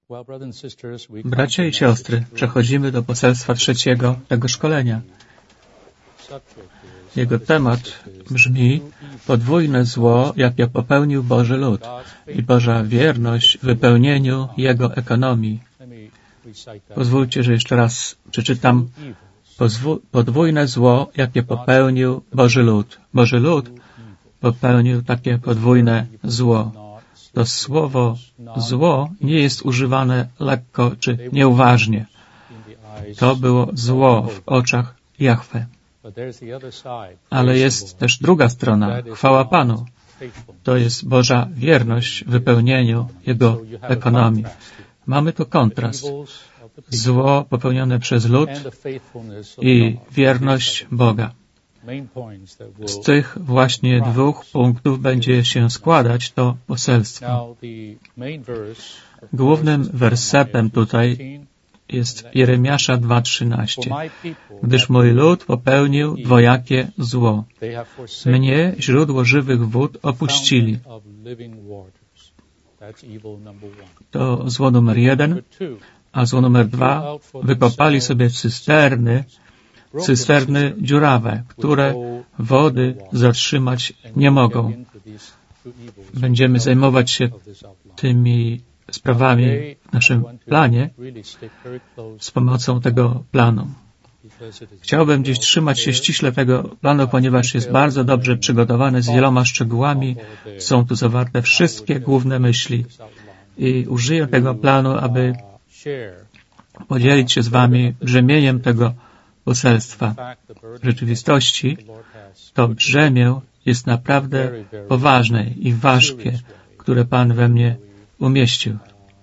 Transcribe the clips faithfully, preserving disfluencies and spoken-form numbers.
Bracia i siostry, przechodzimy do poselstwa trzeciego tego szkolenia. Jego temat brzmi: podwójne zło, jakie popełnił Boży lud i Boża wierność w wypełnieniu Jego ekonomii. Pozwólcie, że jeszcze raz przeczytam. Podwójne zło, jakie popełnił Boży lud. Boży lud popełnił takie podwójne zło. To słowo zło nie jest używane lekko czy nieuważnie. To było zło w oczach Jahwe. Ale jest też druga strona. Chwała Panu. To jest Boża wierność w wypełnieniu Jego ekonomii. Mamy tu kontrast. Zło popełnione przez lud i wierność Boga. Z tych właśnie dwóch punktów będzie się składać to poselstwo. Głównym wersetem tutaj jest Jeremiasza dwa trzynaście. Gdyż mój lud popełnił dwojakie zło. Mnie, źródło żywych wód, opuścili. To zło numer jeden. A zło numer dwa, wykopali sobie cysterny, cysterny dziurawe, które wody zatrzymać nie mogą. Będziemy zajmować się tymi sprawami w naszym planie z pomocą tego planu. Chciałbym dziś trzymać się ściśle tego planu, ponieważ jest bardzo dobrze przygotowany z wieloma szczegółami. Są tu zawarte wszystkie główne myśli. I użyję tego planu, aby podzielić się z Wami brzemieniem tego poselstwa. W rzeczywistości to brzemię jest naprawdę poważne i ważkie, które Pan we mnie umieścił.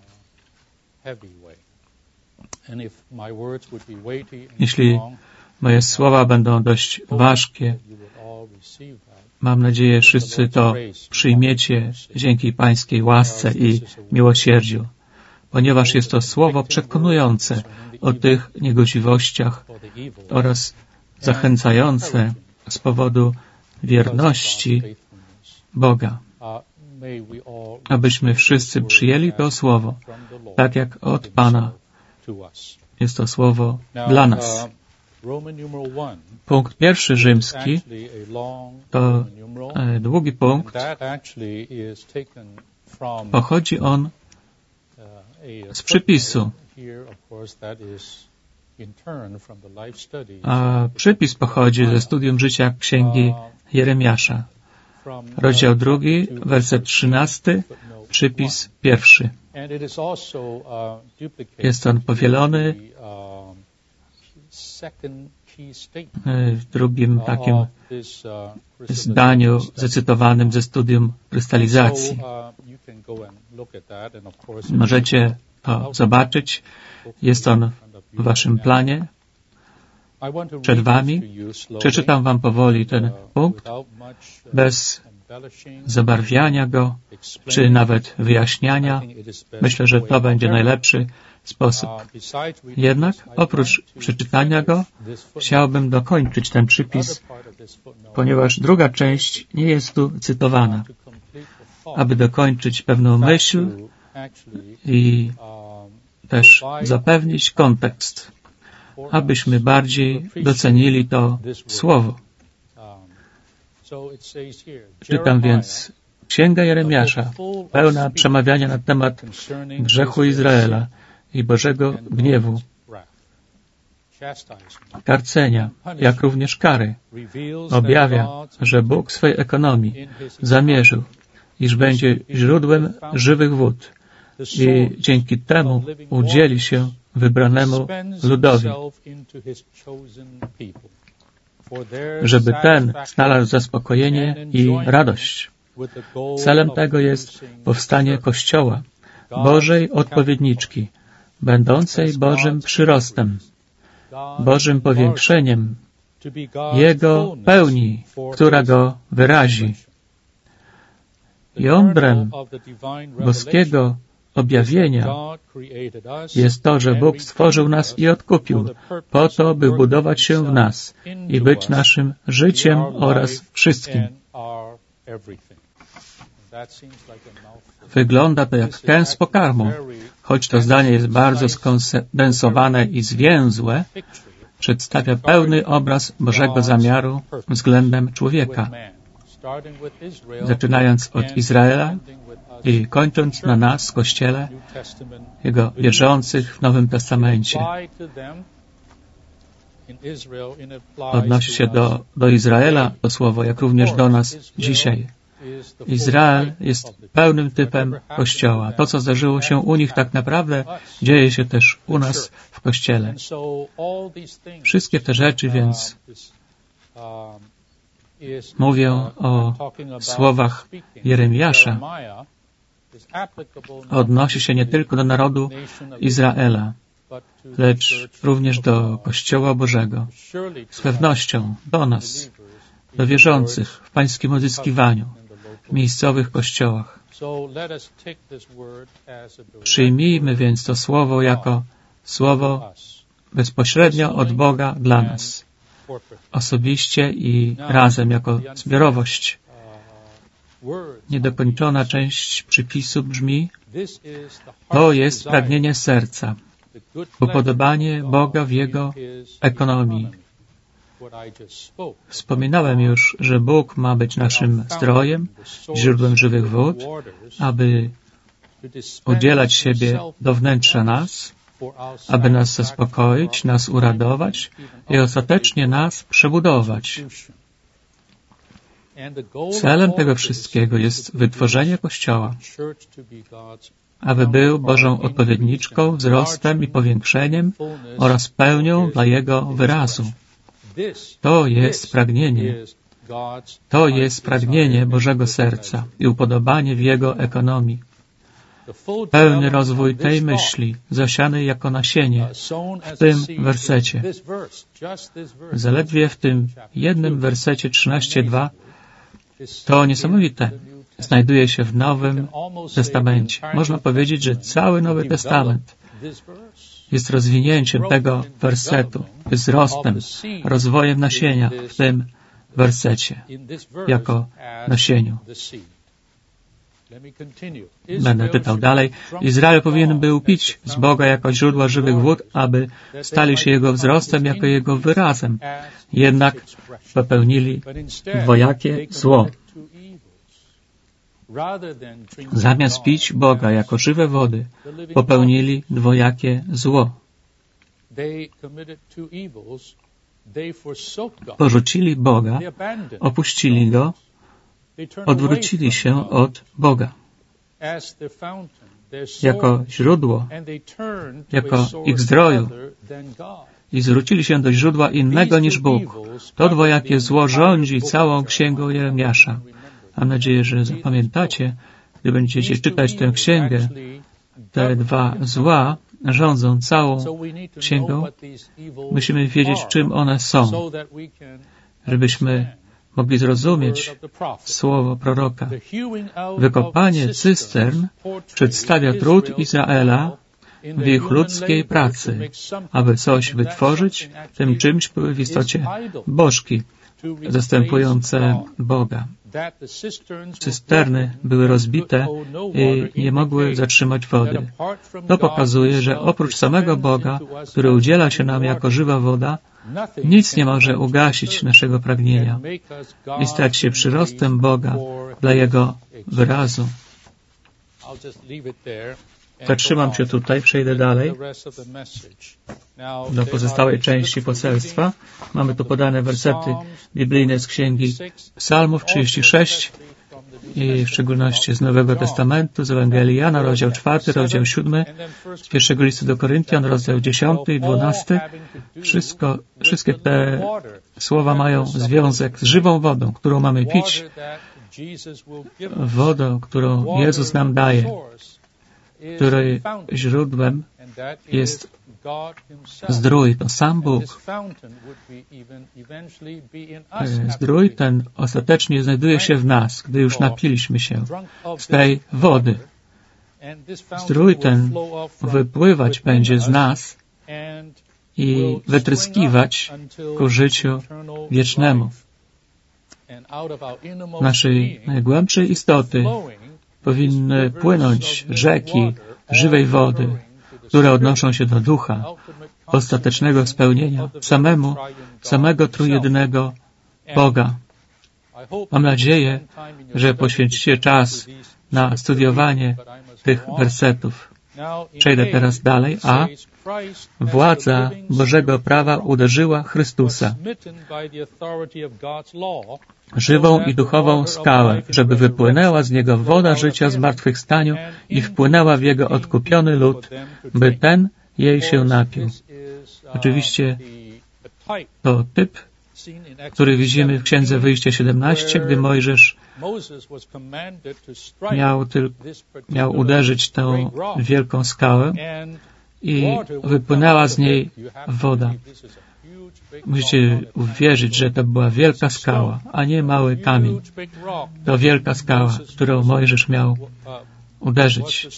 Jeśli moje słowa będą dość ważkie, mam nadzieję, wszyscy to przyjmiecie dzięki Pańskiej łasce i miłosierdziu, ponieważ jest to słowo przekonujące o tych niegodziwościach oraz zachęcające z powodu wierności Boga. Abyśmy wszyscy przyjęli to słowo, tak jak od Pana. Jest to słowo dla nas. Punkt pierwszy rzymski to długi punkt. Pochodzi on z przypisu. A przypis pochodzi ze studium życia Księgi Jeremiasza. Rozdział drugi, werset trzynasty, przypis pierwszy. Jest on powielony w drugim takim zdaniu zacytowanym ze studium krystalizacji. Możecie to zobaczyć. Jest on w Waszym planie, przed Wami. Przeczytam Wam powoli ten punkt, bez zabarwiania go, czy nawet wyjaśniania. Myślę, że to będzie najlepszy sposób. Jednak oprócz przeczytania go, chciałbym dokończyć ten przypis, ponieważ druga część nie jest tu cytowana. Aby dokończyć pewną myśl i też zapewnić kontekst, abyśmy bardziej docenili to słowo. Czytam więc Księga Jeremiasza, pełna przemawiania na temat grzechu Izraela i Bożego gniewu, karcenia, jak również kary. Objawia, że Bóg swej ekonomii zamierzył, iż będzie źródłem żywych wód i dzięki temu udzieli się wybranemu ludowi, żeby ten znalazł zaspokojenie i radość. Celem tego jest powstanie Kościoła, Bożej odpowiedniczki, będącej Bożym przyrostem, Bożym powiększeniem, Jego pełni, która Go wyrazi. Jądrem boskiego objawienia jest to, że Bóg stworzył nas i odkupił po to, by budować się w nas i być naszym życiem oraz wszystkim. Wygląda to jak kęs pokarmu. Choć to zdanie jest bardzo skondensowane i zwięzłe, przedstawia pełny obraz Bożego zamiaru względem człowieka, zaczynając od Izraela i kończąc na nas, Kościele, Jego wierzących w Nowym Testamencie. Odnosi się do, do Izraela to słowo, jak również do nas dzisiaj. Izrael jest pełnym typem Kościoła. To, co zdarzyło się u nich, tak naprawdę dzieje się też u nas w Kościele. Wszystkie te rzeczy więc mówię o słowach Jeremiasza. Odnosi się nie tylko do narodu Izraela, lecz również do Kościoła Bożego. Z pewnością do nas, do wierzących w Pańskim odzyskiwaniu, w miejscowych kościołach. Przyjmijmy więc to słowo jako słowo bezpośrednio od Boga dla nas, osobiście i razem jako zbiorowość. Niedokończona część przypisu brzmi: to jest pragnienie serca, upodobanie Boga w Jego ekonomii. Wspominałem już, że Bóg ma być naszym zdrojem, źródłem żywych wód, aby udzielać siebie do wnętrza nas, aby nas zaspokoić, nas uradować i ostatecznie nas przebudować. Celem tego wszystkiego jest wytworzenie Kościoła, aby był Bożą odpowiedniczką, wzrostem i powiększeniem oraz pełnią dla Jego wyrazu. To jest pragnienie. To jest pragnienie Bożego serca i upodobanie w Jego ekonomii. Pełny rozwój tej myśli, zasiany jako nasienie w tym wersecie. Zaledwie w tym jednym wersecie trzynaście dwa to niesamowite. Znajduje się w Nowym Testamencie. Można powiedzieć, że cały Nowy Testament jest rozwinięciem tego wersetu, wzrostem, rozwojem nasienia w tym wersecie, jako nasieniu. Będę czytał dalej. Izrael powinien był pić z Boga jako źródła żywych wód, aby stali się Jego wzrostem jako Jego wyrazem. Jednak popełnili dwojakie zło. Zamiast pić Boga jako żywe wody, popełnili dwojakie zło. Porzucili Boga, opuścili Go, odwrócili się od Boga jako źródło, jako ich zdroju i zwrócili się do źródła innego niż Bóg. To dwojakie zło rządzi całą księgą Jeremiasza. Mam nadzieję, że zapamiętacie, gdy będziecie czytać tę księgę. Te dwa zła rządzą całą księgą. Musimy wiedzieć, czym one są, żebyśmy mogli zrozumieć słowo proroka. Wykopanie cystern przedstawia trud Izraela w ich ludzkiej pracy. Aby coś wytworzyć, tym czymś były w istocie bożki zastępujące Boga. Cysterny były rozbite i nie mogły zatrzymać wody. To pokazuje, że oprócz samego Boga, który udziela się nam jako żywa woda, nic nie może ugasić naszego pragnienia i stać się przyrostem Boga dla Jego wyrazu. Zatrzymam się tutaj, przejdę dalej do pozostałej części poselstwa. Mamy tu podane wersety biblijne z Księgi Psalmów trzydzieści sześć i w szczególności z Nowego Testamentu, z Ewangelii Jana, rozdział czwarty, rozdział siódmy, z pierwszego listu do Koryntian, rozdział dziesiąty i dwunasty. Wszystko, wszystkie te słowa mają związek z żywą wodą, którą mamy pić, wodą, którą Jezus nam daje, której źródłem jest zdrój, to sam Bóg. Zdrój ten ostatecznie znajduje się w nas, gdy już napiliśmy się z tej wody. Zdrój ten wypływać będzie z nas i wytryskiwać ku życiu wiecznemu. Naszej najgłębszej istoty powinny płynąć rzeki żywej wody, które odnoszą się do ducha, ostatecznego spełnienia, samemu, samego trójjedynego Boga. Mam nadzieję, że poświęcicie czas na studiowanie tych wersetów. Przejdę teraz dalej. A władza Bożego prawa uderzyła Chrystusa, żywą i duchową skałę, żeby wypłynęła z Niego woda życia zmartwychwstaniu i wpłynęła w Jego odkupiony lud, by ten jej się napił. Oczywiście to typ, który widzimy w Księdze Wyjścia siedemnaście, gdy Mojżesz miał, tyl, miał uderzyć tę wielką skałę i wypłynęła z niej woda. Musicie uwierzyć, że to była wielka skała, a nie mały kamień. To wielka skała, którą Mojżesz miał uderzyć,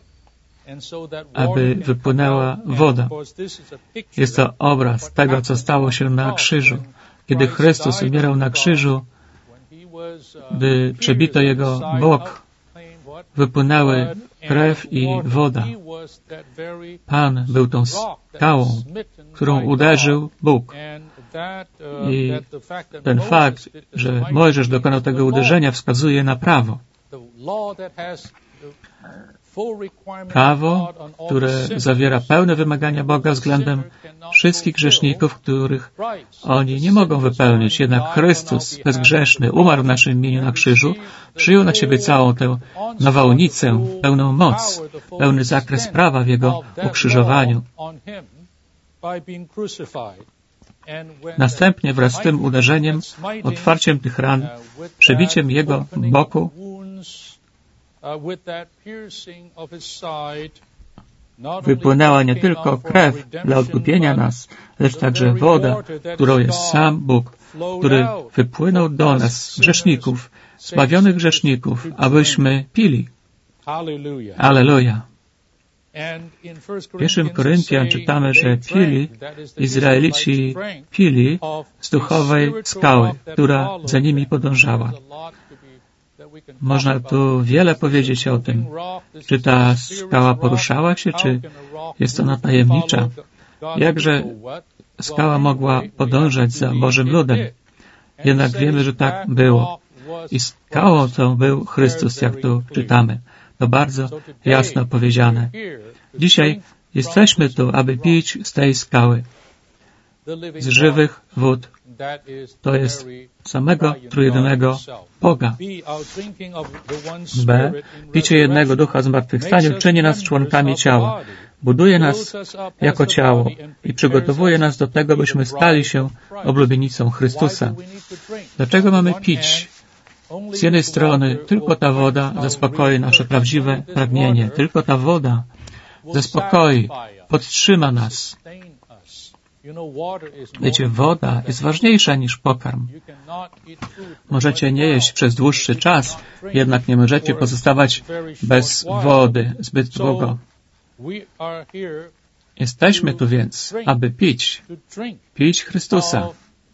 aby wypłynęła woda. Jest to obraz tego, co stało się na krzyżu. Kiedy Chrystus umierał na krzyżu, gdy przebito Jego bok, wypłynęły krew i woda. Pan był tą skałą, którą uderzył Bóg. I ten fakt, że Mojżesz dokonał tego uderzenia, wskazuje na prawo. Prawo, które zawiera pełne wymagania Boga względem wszystkich grzeszników, których oni nie mogą wypełnić. Jednak Chrystus, bezgrzeszny, umarł w naszym imieniu na krzyżu, przyjął na siebie całą tę nawałnicę, pełną moc, pełny zakres prawa w Jego ukrzyżowaniu. Następnie wraz z tym uderzeniem, otwarciem tych ran, przebiciem Jego boku, wypłynęła nie tylko krew dla odkupienia nas, lecz także woda, którą jest sam Bóg, który wypłynął do nas, grzeszników, zbawionych grzeszników, abyśmy pili. Alleluja. W pierwszym Koryntian czytamy, że pili, Izraelici pili z duchowej skały, która za nimi podążała. Można tu wiele powiedzieć o tym. Czy ta skała poruszała się, czy jest ona tajemnicza? Jakże skała mogła podążać za Bożym ludem? Jednak wiemy, że tak było. I skałą tą był Chrystus, jak tu czytamy. To bardzo jasno powiedziane. Dzisiaj jesteśmy tu, aby pić z tej skały, z żywych wód. To jest samego trójjedynego Boga. B. Picie jednego ducha zmartwychwstaniu czyni nas członkami ciała. Buduje nas jako ciało i przygotowuje nas do tego, byśmy stali się oblubienicą Chrystusa. Dlaczego mamy pić? Z jednej strony tylko ta woda zaspokoi nasze prawdziwe pragnienie. Tylko ta woda zaspokoi, podtrzyma nas. Wiecie, woda jest ważniejsza niż pokarm. Możecie nie jeść przez dłuższy czas, jednak nie możecie pozostawać bez wody zbyt długo. Jesteśmy tu więc, aby pić, pić Chrystusa.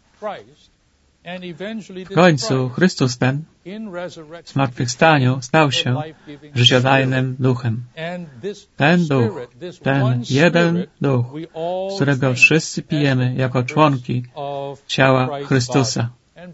W końcu Chrystus ten w zmartwychwstaniu stał się życiodajnym duchem. Ten duch, ten jeden duch, z którego wszyscy pijemy jako członki ciała Chrystusa.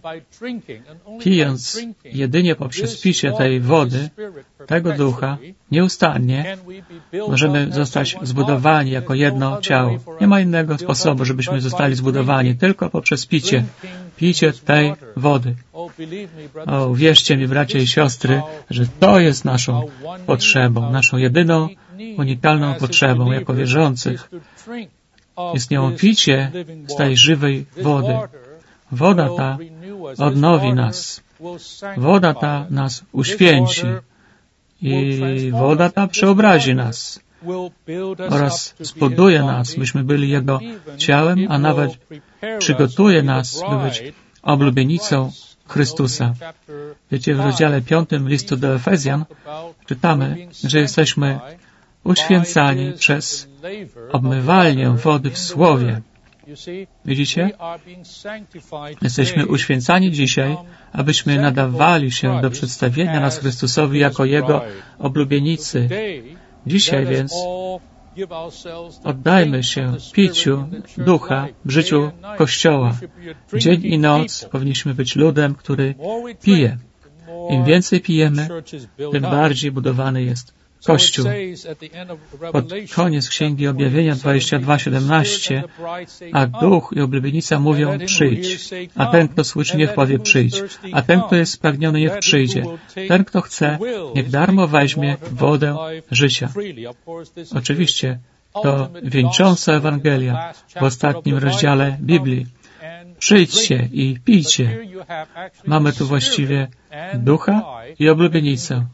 Pijąc jedynie poprzez picie tej wody, tego ducha, nieustannie możemy zostać zbudowani jako jedno ciało. Nie ma innego sposobu, żebyśmy zostali zbudowani, tylko poprzez picie. Picie tej wody. O, uwierzcie mi, bracia i siostry, że to jest naszą potrzebą, naszą jedyną, unikalną potrzebą jako wierzących. Jest nią picie z tej żywej wody. Woda ta odnowi nas. Woda ta nas uświęci. I woda ta przeobrazi nas. Oraz zbuduje nas, byśmy byli Jego ciałem, a nawet przygotuje nas, by być oblubienicą Chrystusa. Wiecie, w rozdziale piątym listu do Efezjan czytamy, że jesteśmy uświęcani przez obmywalnię wody w Słowie. Widzicie? Jesteśmy uświęcani dzisiaj, abyśmy nadawali się do przedstawienia nas Chrystusowi jako Jego oblubienicy. Dzisiaj więc oddajmy się piciu Ducha w życiu Kościoła. Dzień i noc powinniśmy być ludem, który pije. Im więcej pijemy, tym bardziej budowany jest Kościół. Pod koniec Księgi Objawienia dwadzieścia dwa siedemnaście, a Duch i oblubienica mówią przyjdź, a ten, kto słyszy, niech powie przyjdź, a ten, kto jest spragniony, niech przyjdzie. Ten, kto chce, niech darmo weźmie wodę życia. Oczywiście to wieńcząca Ewangelia w ostatnim rozdziale Biblii. Przyjdźcie i pijcie. Mamy tu właściwie Ducha i oblubienicę,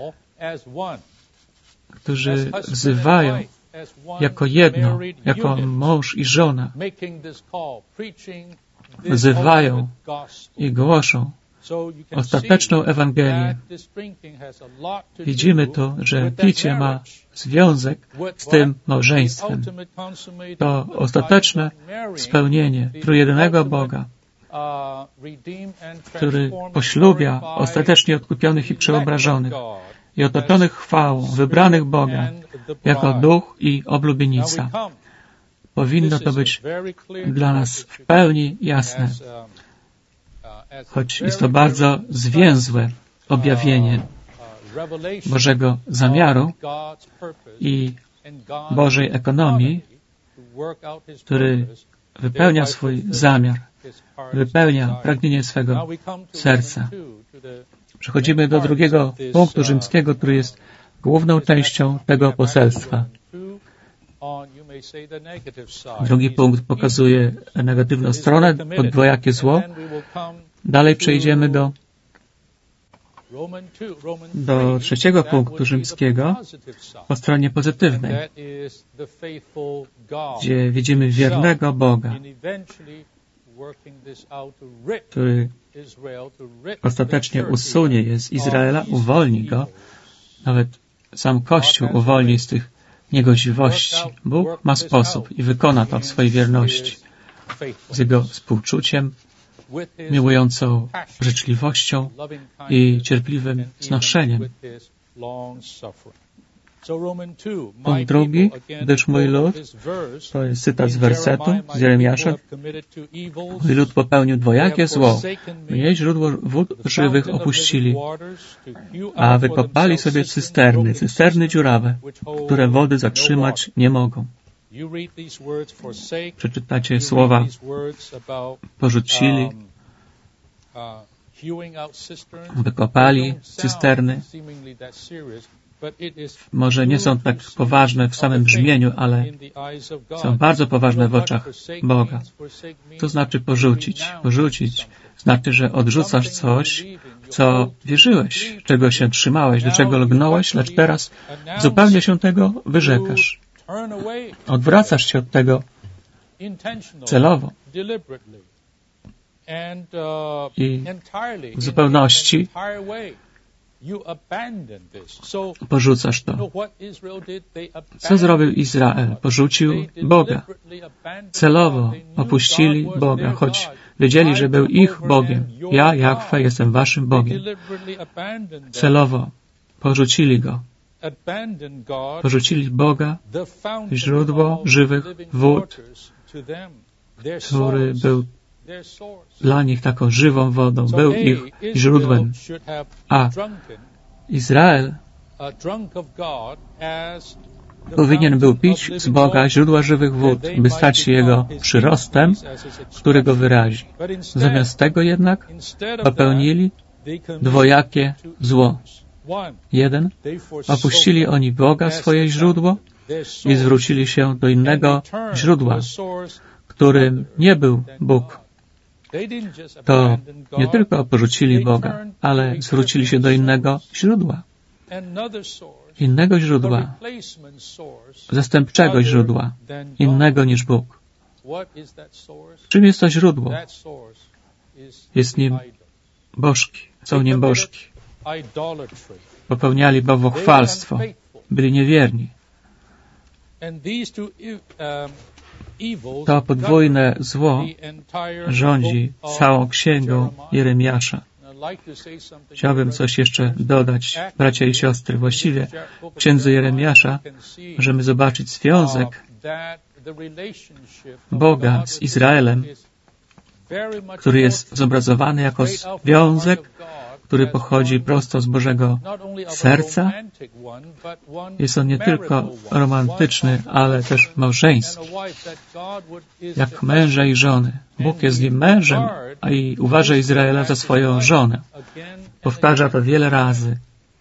którzy wzywają jako jedno, jako mąż i żona. Wzywają i głoszą ostateczną Ewangelię. Widzimy tu, że picie ma związek z tym małżeństwem. To ostateczne spełnienie trójjedynego Boga, który poślubia ostatecznie odkupionych i przeobrażonych i otoczonych chwałą, wybranych Boga, jako Duch i oblubienica. Powinno to być dla nas w pełni jasne, choć jest to bardzo zwięzłe objawienie Bożego zamiaru i Bożej ekonomii, który wypełnia swój zamiar, wypełnia pragnienie swego serca. Przechodzimy do drugiego punktu rzymskiego, który jest główną częścią tego poselstwa. Drugi punkt pokazuje negatywną stronę, podwojakie zło. Dalej przejdziemy do, do trzeciego punktu rzymskiego po stronie pozytywnej, gdzie widzimy wiernego Boga, który ostatecznie usunie je z Izraela, uwolni go. Nawet sam Kościół uwolni z tych niegodziwości. Bóg ma sposób i wykona to w swojej wierności. Z Jego współczuciem, miłującą życzliwością i cierpliwym znoszeniem. Punkt drugi, gdyż mój lud, to jest cytat z wersetu z Jeremiasza, mój lud popełnił dwojakie zło, mnie źródło wód żywych opuścili, a wykopali sobie cysterny, cysterny dziurawe, które wody zatrzymać nie mogą. Przeczytacie słowa porzucili, wykopali cysterny. Może nie są tak poważne w samym brzmieniu, ale są bardzo poważne w oczach Boga. To znaczy porzucić. Porzucić znaczy, że odrzucasz coś, w co wierzyłeś, czego się trzymałeś, do czego lgnąłeś, lecz teraz zupełnie się tego wyrzekasz. Odwracasz się od tego celowo i w zupełności porzucasz to. Co zrobił Izrael? Porzucił Boga. Celowo opuścili Boga, choć wiedzieli, że był ich Bogiem. Ja, Jahwe, jestem waszym Bogiem. Celowo porzucili Go. Porzucili Boga, źródło żywych wód, który był dla nich taką żywą wodą, był ich źródłem. A Izrael powinien był pić z Boga źródła żywych wód, by stać się Jego przyrostem, który Go wyrazi. Zamiast tego jednak popełnili dwojakie zło. Jeden, opuścili oni Boga, swoje źródło, i zwrócili się do innego źródła, którym nie był Bóg. To nie tylko porzucili Boga, ale zwrócili się do innego źródła. Innego źródła, zastępczego źródła, innego niż Bóg. Czym jest to źródło? Jest nim bożki, są nim bożki. Popełniali bałwochwalstwo, byli niewierni. To podwójne zło rządzi całą księgą Jeremiasza. Chciałbym coś jeszcze dodać, bracia i siostry. Właściwie w księdze Jeremiasza możemy zobaczyć związek Boga z Izraelem, który jest zobrazowany jako związek, który pochodzi prosto z Bożego serca. Jest on nie tylko romantyczny, ale też małżeński. Jak męża i żony. Bóg jest nim mężem, a i uważa Izraela za swoją żonę. Powtarza to wiele razy.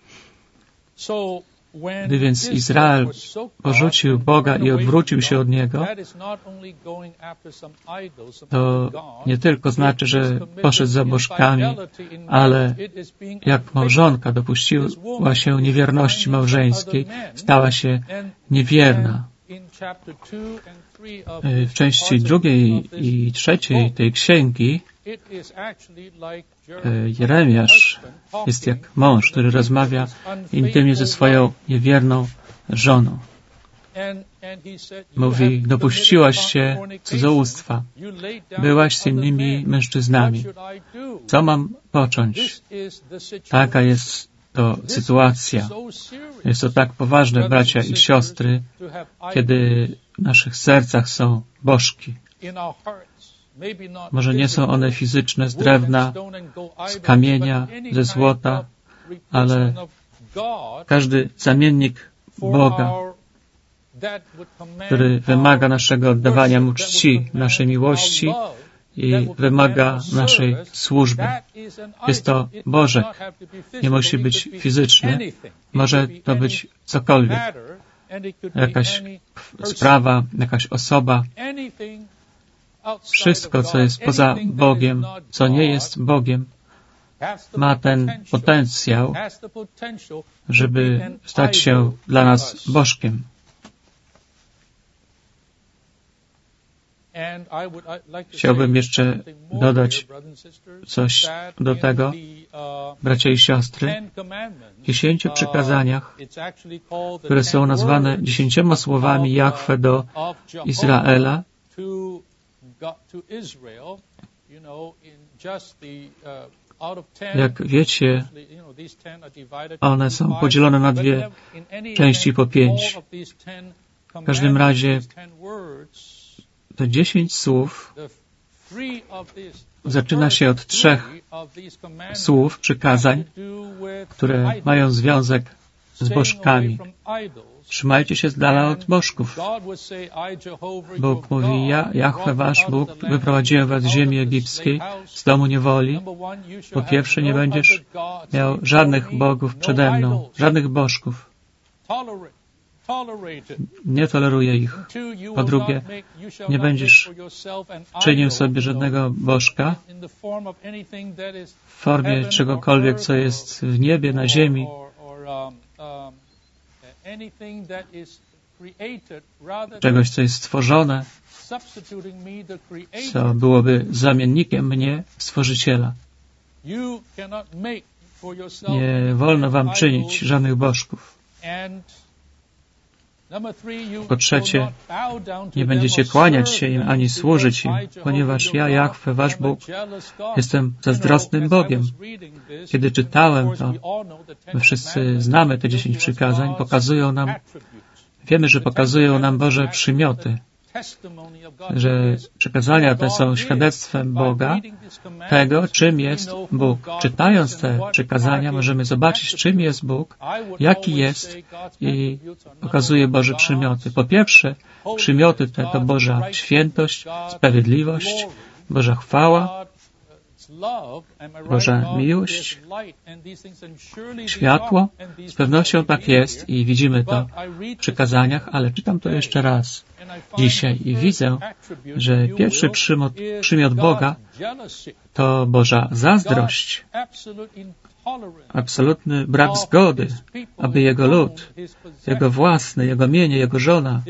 Gdy więc Izrael porzucił Boga i odwrócił się od Niego, to nie tylko znaczy, że poszedł za bożkami, ale jak małżonka dopuściła się niewierności małżeńskiej, stała się niewierna. W części drugiej i trzeciej tej księgi Jeremiasz jest jak mąż, który rozmawia intymnie ze swoją niewierną żoną. Mówi, dopuściłaś się cudzołóstwa, byłaś z innymi mężczyznami. Co mam począć? Taka jest to sytuacja. Jest to tak poważne, bracia i siostry, kiedy w naszych sercach są bożki. Może nie są one fizyczne, z drewna, z kamienia, ze złota, ale każdy zamiennik Boga, który wymaga naszego oddawania Mu czci, naszej miłości i wymaga naszej służby. Jest to Bożek. Nie musi być fizyczny. Może to być cokolwiek. Jakaś sprawa, jakaś osoba. Wszystko, co jest poza Bogiem, co nie jest Bogiem, ma ten potencjał, żeby stać się dla nas bożkiem. Chciałbym jeszcze dodać coś do tego, bracia i siostry. W dziesięciu przykazaniach, które są nazwane dziesięcioma słowami Jahwe do Izraela, jak wiecie, one są podzielone na dwie części po pięć. W każdym razie to dziesięć słów zaczyna się od trzech słów, przykazań, które mają związek z bożkami. Trzymajcie się z dala od bożków. Bóg mówi, ja, Jahwe wasz Bóg, wyprowadziłem was z ziemi egipskiej, z domu niewoli. Po pierwsze, nie będziesz miał żadnych bogów przede mną, żadnych bożków. Nie toleruję ich. Po drugie, nie będziesz czynił sobie żadnego bożka w formie czegokolwiek, co jest w niebie, na ziemi, czegoś, co jest stworzone, co byłoby zamiennikiem mnie, Stworzyciela. Nie wolno wam czynić żadnych bożków. Po trzecie, nie będziecie kłaniać się im ani służyć im, ponieważ ja, Jahwe, wasz Bóg, jestem zazdrosnym Bogiem. Kiedy czytałem to, my wszyscy znamy te dziesięć przykazań, pokazują nam, wiemy, że pokazują nam Boże przymioty, że przykazania te są świadectwem Boga, tego, czym jest Bóg. Czytając te przykazania, możemy zobaczyć, czym jest Bóg, jaki jest i pokazuje Boże przymioty. Po pierwsze, przymioty te to Boża świętość, sprawiedliwość, Boża chwała, Boża miłość, światło. Z pewnością tak jest i widzimy to w przykazaniach, ale czytam to jeszcze raz dzisiaj i widzę, że pierwszy przymiot, przymiot Boga to Boża zazdrość, absolutny brak zgody, aby Jego lud, Jego własny, Jego mienie, Jego żona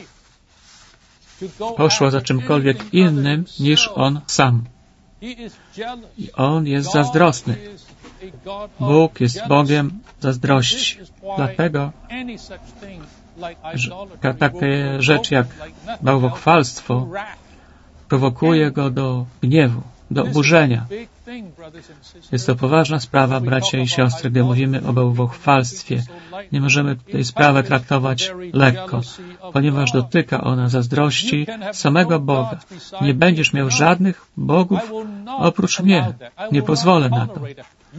poszła za czymkolwiek innym niż On sam. I On jest zazdrosny. Bóg jest Bogiem zazdrości. Dlatego że takie rzeczy jak bałwochwalstwo prowokuje go do gniewu, do oburzenia. Jest to poważna sprawa, bracia i siostry, gdy mówimy o bałwochwalstwie. Nie możemy tej sprawy traktować lekko, ponieważ dotyka ona zazdrości samego Boga. Nie będziesz miał żadnych bogów oprócz mnie. Nie pozwolę na to.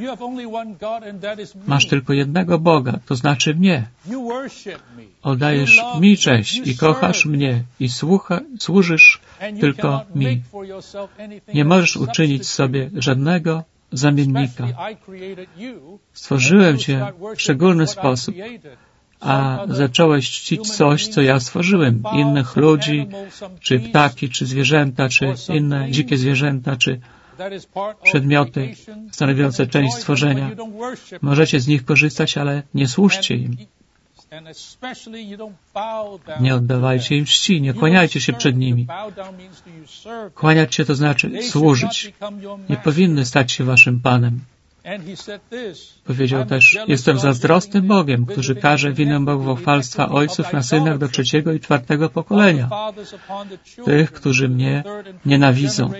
Masz tylko jednego Boga, to znaczy mnie. Oddajesz mi cześć i kochasz mnie i słucha, służysz tylko mi. Nie możesz uczynić sobie żadnego zamiennika. Stworzyłem Cię w szczególny sposób, a zacząłeś czcić coś, co ja stworzyłem. Innych ludzi, czy ptaki, czy zwierzęta, czy inne dzikie zwierzęta, czy przedmioty stanowiące część stworzenia. Możecie z nich korzystać, ale nie służcie im. Nie oddawajcie im czci, nie kłaniajcie się przed nimi. Kłaniać się to znaczy służyć. Nie powinny stać się waszym Panem. Powiedział też, jestem zazdrosnym Bogiem, który każe winę bałwochwalstwa ojców na synach do trzeciego i czwartego pokolenia, tych, którzy mnie nienawidzą.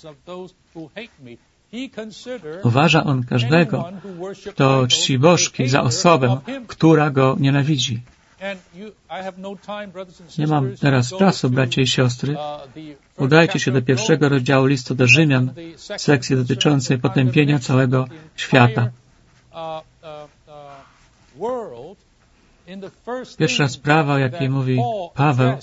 Uważa on każdego, kto czci bożki, za osobę, która go nienawidzi. Nie mam teraz czasu, bracia i siostry. Udajcie się do pierwszego rozdziału listu do Rzymian, sekcji dotyczącej potępienia całego świata. Pierwsza sprawa, o jakiej mówi Paweł,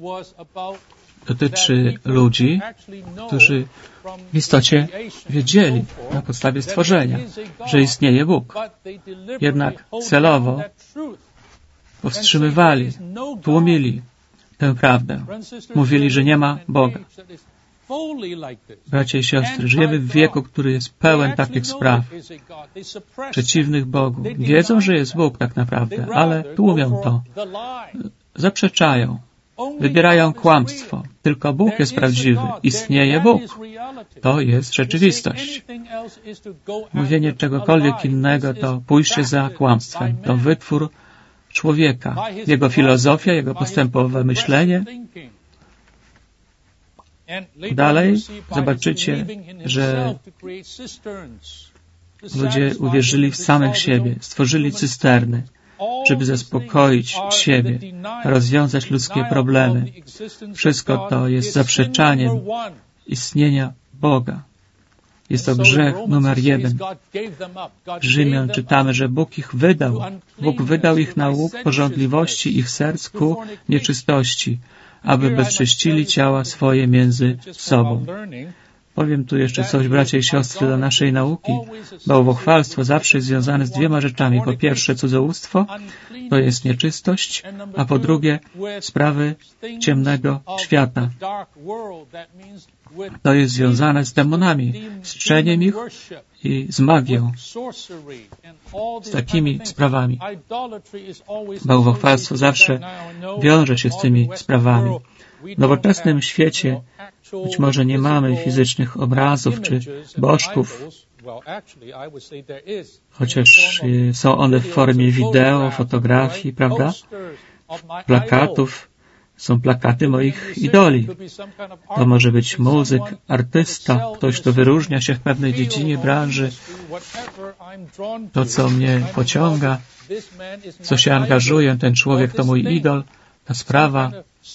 dotyczy ludzi, którzy w istocie wiedzieli na podstawie stworzenia, że istnieje Bóg. Jednak celowo powstrzymywali, tłumili tę prawdę. Mówili, że nie ma Boga. Bracia i siostry, żyjemy w wieku, który jest pełen takich spraw, przeciwnych Bogu. Wiedzą, że jest Bóg tak naprawdę, ale tłumią to. Zaprzeczają. Wybierają kłamstwo. Tylko Bóg jest prawdziwy. Istnieje Bóg. To jest rzeczywistość. Mówienie czegokolwiek innego to pójście za kłamstwem. To wytwór człowieka. Jego filozofia, jego postępowe myślenie. Dalej zobaczycie, że ludzie uwierzyli w samych siebie. Stworzyli cysterny, żeby zaspokoić siebie, rozwiązać ludzkie problemy. Wszystko to jest zaprzeczaniem istnienia Boga. Jest to grzech numer jeden. Rzymian czytamy, że Bóg ich wydał. Bóg wydał ich na łuk pożądliwości ich serc ku nieczystości, aby bezczyścili ciała swoje między sobą. Powiem tu jeszcze coś, bracia i siostry, do naszej nauki. Bałwochwalstwo zawsze jest związane z dwiema rzeczami. Po pierwsze, cudzołóstwo, to jest nieczystość, a po drugie, sprawy ciemnego świata. To jest związane z demonami, z czeniem ich i z magią. Z takimi sprawami. Bałwochwalstwo zawsze wiąże się z tymi sprawami. W nowoczesnym świecie być może nie mamy fizycznych obrazów czy bożków, chociaż są one w formie wideo, fotografii, prawda? Plakatów. Są plakaty moich idoli. To może być muzyk, artysta, ktoś, kto wyróżnia się w pewnej dziedzinie, branży. To, co mnie pociąga, co się angażuje, ten człowiek to mój idol, ta sprawa.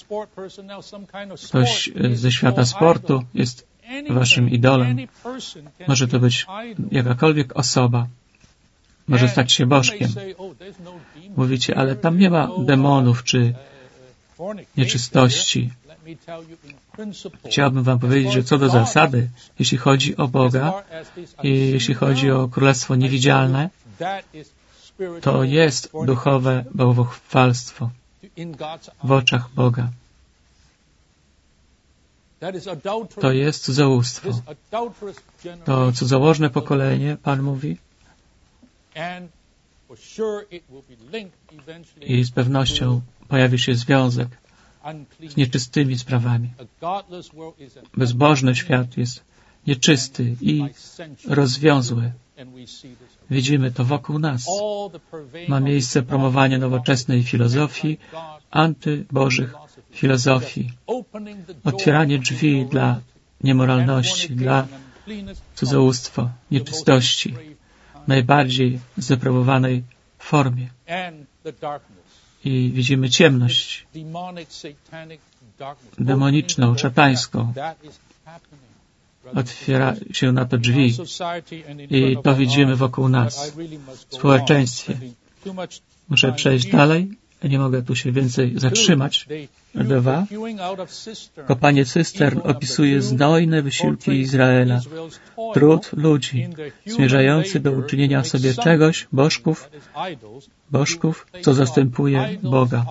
Ktoś ze świata sportu jest waszym idolem. Może to być jakakolwiek osoba. Może stać się bożkiem. Mówicie, ale tam nie ma demonów czy nieczystości. Chciałbym wam powiedzieć, że co do zasady, jeśli chodzi o Boga i jeśli chodzi o Królestwo Niewidzialne, to jest duchowe bałwochwalstwo w oczach Boga. To jest cudzołóstwo. To cudzołożne pokolenie, Pan mówi, i z pewnością pojawi się związek z nieczystymi sprawami. Bezbożny świat jest nieczysty i rozwiązły. Widzimy to wokół nas. Ma miejsce promowanie nowoczesnej filozofii, antybożych filozofii. Otwieranie drzwi dla niemoralności, dla cudzołóstwa, nieczystości, w najbardziej zdeprawowanej formie. I widzimy ciemność demoniczną, szatańską. Otwiera się na to drzwi i to widzimy wokół nas, w społeczeństwie. Muszę przejść dalej. Nie mogę tu się więcej zatrzymać. Dwa. Kopanie cystern opisuje znojne wysiłki Izraela, trud ludzi, zmierzający do uczynienia sobie czegoś, bożków, bożków, co zastępuje Boga.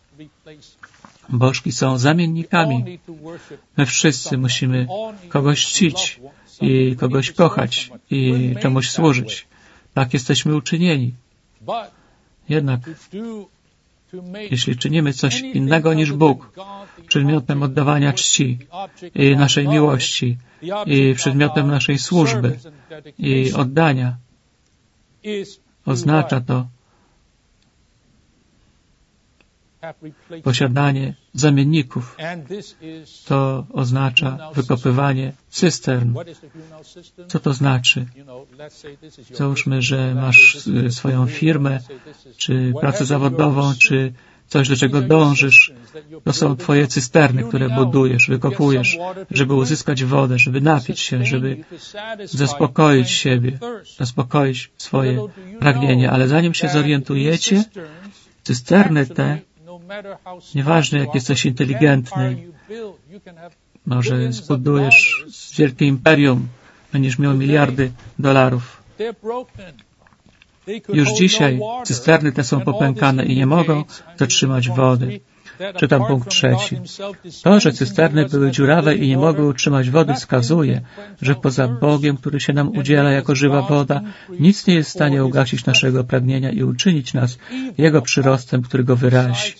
Bożki są zamiennikami. My wszyscy musimy kogoś czcić i kogoś kochać i czemuś służyć. Tak jesteśmy uczynieni. Jednak jeśli czynimy coś innego niż Bóg, przedmiotem oddawania czci i naszej miłości i przedmiotem naszej służby i oddania, oznacza to posiadanie zamienników. To oznacza wykopywanie cystern. Co to znaczy? Załóżmy, że masz swoją firmę, czy pracę zawodową, czy coś, do czego dążysz. To są twoje cysterny, które budujesz, wykopujesz, żeby uzyskać wodę, żeby napić się, żeby zaspokoić siebie, zaspokoić swoje pragnienie. Ale zanim się zorientujecie, cysterny te, nieważne jak jesteś inteligentny, może zbudujesz wielkie imperium, będziesz miał miliardy dolarów. Już dzisiaj cysterny te są popękane i nie mogą zatrzymać wody. Czytam punkt trzeci. To, że cysterny były dziurawe i nie mogły utrzymać wody, wskazuje, że poza Bogiem, który się nam udziela jako żywa woda, nic nie jest w stanie ugasić naszego pragnienia i uczynić nas Jego przyrostem, który go wyrazi.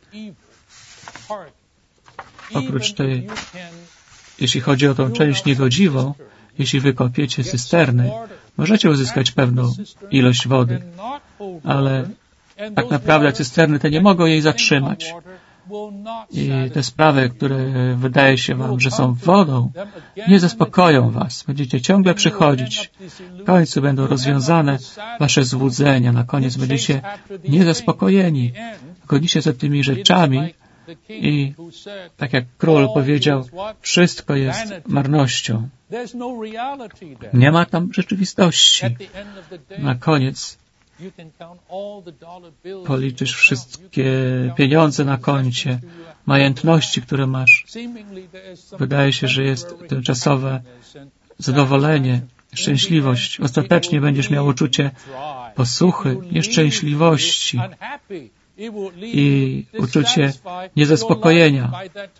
Oprócz tej, jeśli chodzi o tą część niegodziwą, jeśli wykopiecie cysterny, możecie uzyskać pewną ilość wody, ale tak naprawdę cysterny te nie mogą jej zatrzymać. I te sprawy, które wydaje się wam, że są wodą, nie zaspokoją was. Będziecie ciągle przychodzić. W końcu będą rozwiązane wasze złudzenia. Na koniec będziecie niezaspokojeni. Chodzicie za tymi rzeczami i tak jak król powiedział, wszystko jest marnością. Nie ma tam rzeczywistości. Na koniec policzysz wszystkie pieniądze na koncie, majątności, które masz. Wydaje się, że jest tymczasowe zadowolenie, szczęśliwość. Ostatecznie będziesz miał uczucie posuchy, nieszczęśliwości i uczucie niezaspokojenia.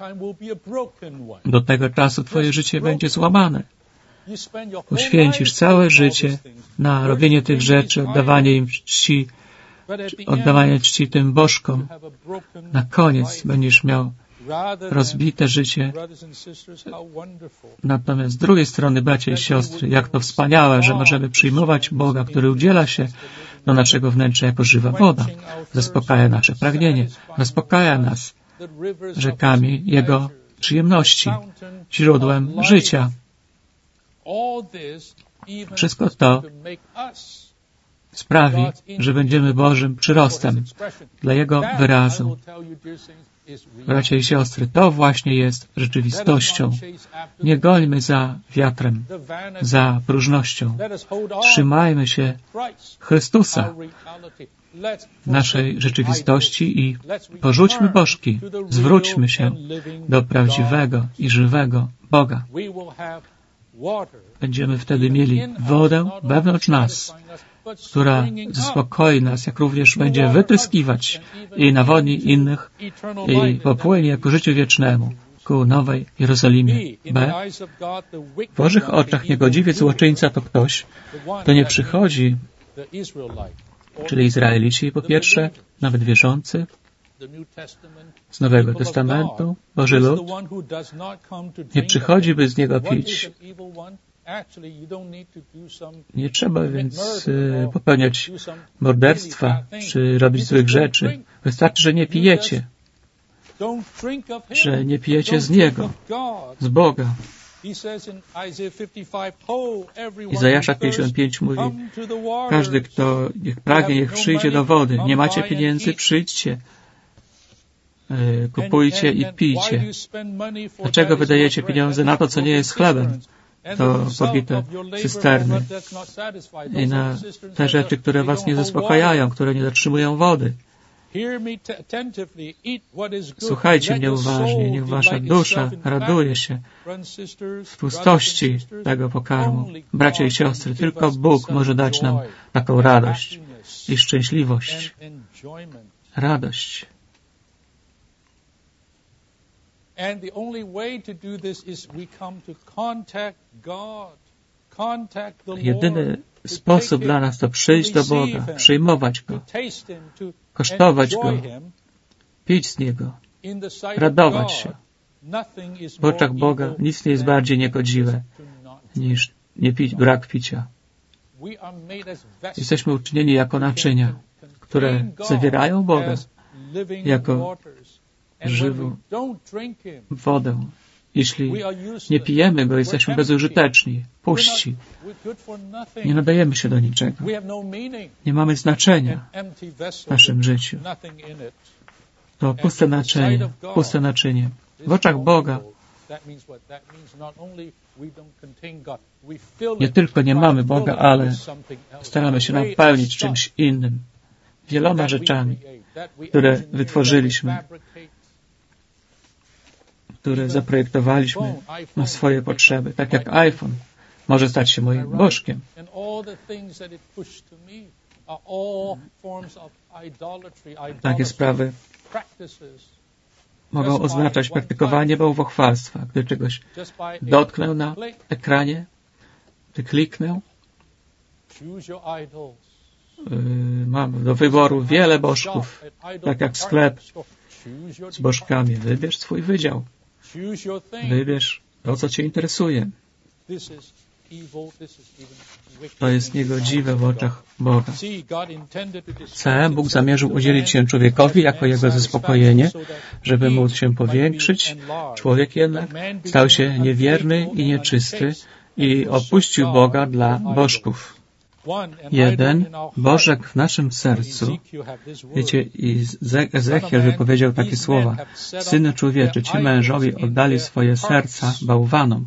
Do tego czasu twoje życie będzie złamane. Poświęcisz całe życie na robienie tych rzeczy, oddawanie im czci, oddawanie czci tym bożkom. Na koniec będziesz miał rozbite życie. Natomiast z drugiej strony, bracia i siostry, jak to wspaniałe, że możemy przyjmować Boga, który udziela się do naszego wnętrza jako żywa woda. Zaspokaja nasze pragnienie, zaspokaja nas rzekami Jego przyjemności, źródłem życia. Wszystko to sprawi, że będziemy Bożym przyrostem dla Jego wyrazu. Bracia i siostry, to właśnie jest rzeczywistością. Nie gońmy za wiatrem, za próżnością. Trzymajmy się Chrystusa, naszej rzeczywistości i porzućmy bożki. Zwróćmy się do prawdziwego i żywego Boga. Będziemy wtedy mieli wodę wewnątrz nas, która zaspokoi nas, jak również będzie wytryskiwać i nawodni innych i popłynie jako życiu wiecznemu ku Nowej Jerozolimie. B. W Bożych oczach niegodziwiec, złoczyńca to ktoś, kto nie przychodzi, czyli Izraelici po pierwsze, nawet wierzący, z Nowego Testamentu, Boży lud, nie przychodzi, by z niego pić, Nie trzeba więc popełniać morderstwa czy robić złych rzeczy. Wystarczy, że nie pijecie. Że nie pijecie z Niego, z Boga. Izajasza pięćdziesiąt pięć mówi: każdy, kto niech pragnie, niech przyjdzie do wody. Nie macie pieniędzy? Przyjdźcie. Kupujcie i pijcie. Dlaczego wydajecie pieniądze na to, co nie jest chlebem? To pobite cysterny i na te rzeczy, które was nie zaspokajają, które nie zatrzymują wody. Słuchajcie mnie uważnie, niech wasza dusza raduje się w pustości tego pokarmu. Bracia i siostry, tylko Bóg może dać nam taką radość i szczęśliwość. Radość. And the only way to do this is we come to contact God, contact the Lord. Jedyny sposób dla nas to przyjść do Boga, przyjmować Go, kosztować Go, pić z Niego, radować się. W oczach Boga nic nie jest bardziej niegodziwe niż nie pić, brak picia. Jesteśmy uczynieni jako naczynia, które zawierają Boga, jako żywą wodę. Jeśli nie pijemy Go, jesteśmy bezużyteczni, puści. Nie nadajemy się do niczego. Nie mamy znaczenia w naszym życiu. To puste naczynie, puste naczynie. W oczach Boga nie tylko nie mamy Boga, ale staramy się napełnić czymś innym, wieloma rzeczami, które wytworzyliśmy, które zaprojektowaliśmy na swoje potrzeby, tak jak iPhone może stać się moim bożkiem. Takie sprawy mogą oznaczać praktykowanie bałwochwalstwa. Gdy czegoś dotknę na ekranie, gdy kliknę, mam do wyboru wiele bożków, tak jak sklep z bożkami. Wybierz swój wydział. Wybierz to, co Cię interesuje. To jest niegodziwe w oczach Boga. C. Bóg zamierzył udzielić się człowiekowi jako jego zaspokojenie, żeby móc się powiększyć. Człowiek jednak stał się niewierny i nieczysty i opuścił Boga dla bożków. Jeden, Bożek w naszym sercu. Wiecie, i Ezechiel wypowiedział takie słowa: Synu człowieczy, ci mężowie oddali swoje serca bałwanom.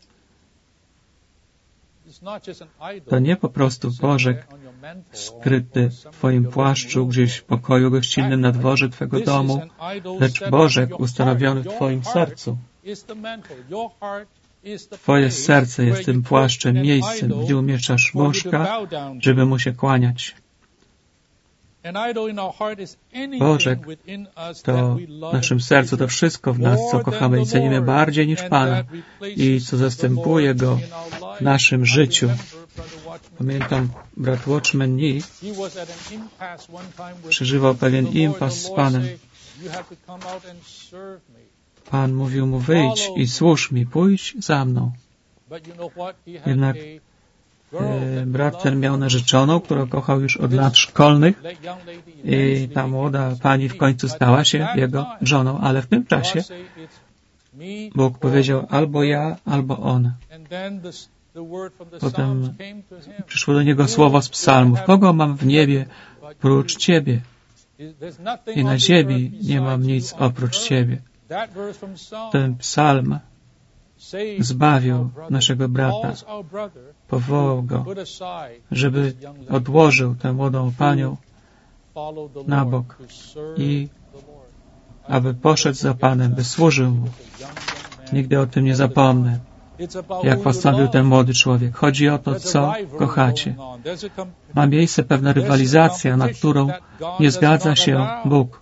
To nie po prostu Bożek skryty w Twoim płaszczu, gdzieś w pokoju gościnnym na dworze Twego domu, lecz Bożek ustanowiony w Twoim sercu. Twoje serce jest tym płaszczem, miejscem, gdzie umieszczasz Bożka, żeby Mu się kłaniać. Bożek to w naszym sercu to wszystko w nas, co kochamy i cenimy bardziej niż Pana i co zastępuje Go w naszym życiu. Pamiętam, brat Watchman Nee przeżywał pewien impas z Panem. Pan mówił mu: wyjdź i służ mi, pójdź za mną. Jednak e, brat ten miał narzeczoną, którą kochał już od lat szkolnych i ta młoda pani w końcu stała się jego żoną, ale w tym czasie Bóg powiedział: albo ja, albo on. Potem przyszło do niego słowo z psalmów: kogo mam w niebie prócz Ciebie? I na ziemi nie mam nic oprócz Ciebie. Ten psalm zbawił naszego brata, powołał go, żeby odłożył tę młodą panią na bok i aby poszedł za Panem, by służył Mu. Nigdy o tym nie zapomnę, jak postąpił ten młody człowiek. Chodzi o to, co kochacie. Ma miejsce pewna rywalizacja, na którą nie zgadza się Bóg.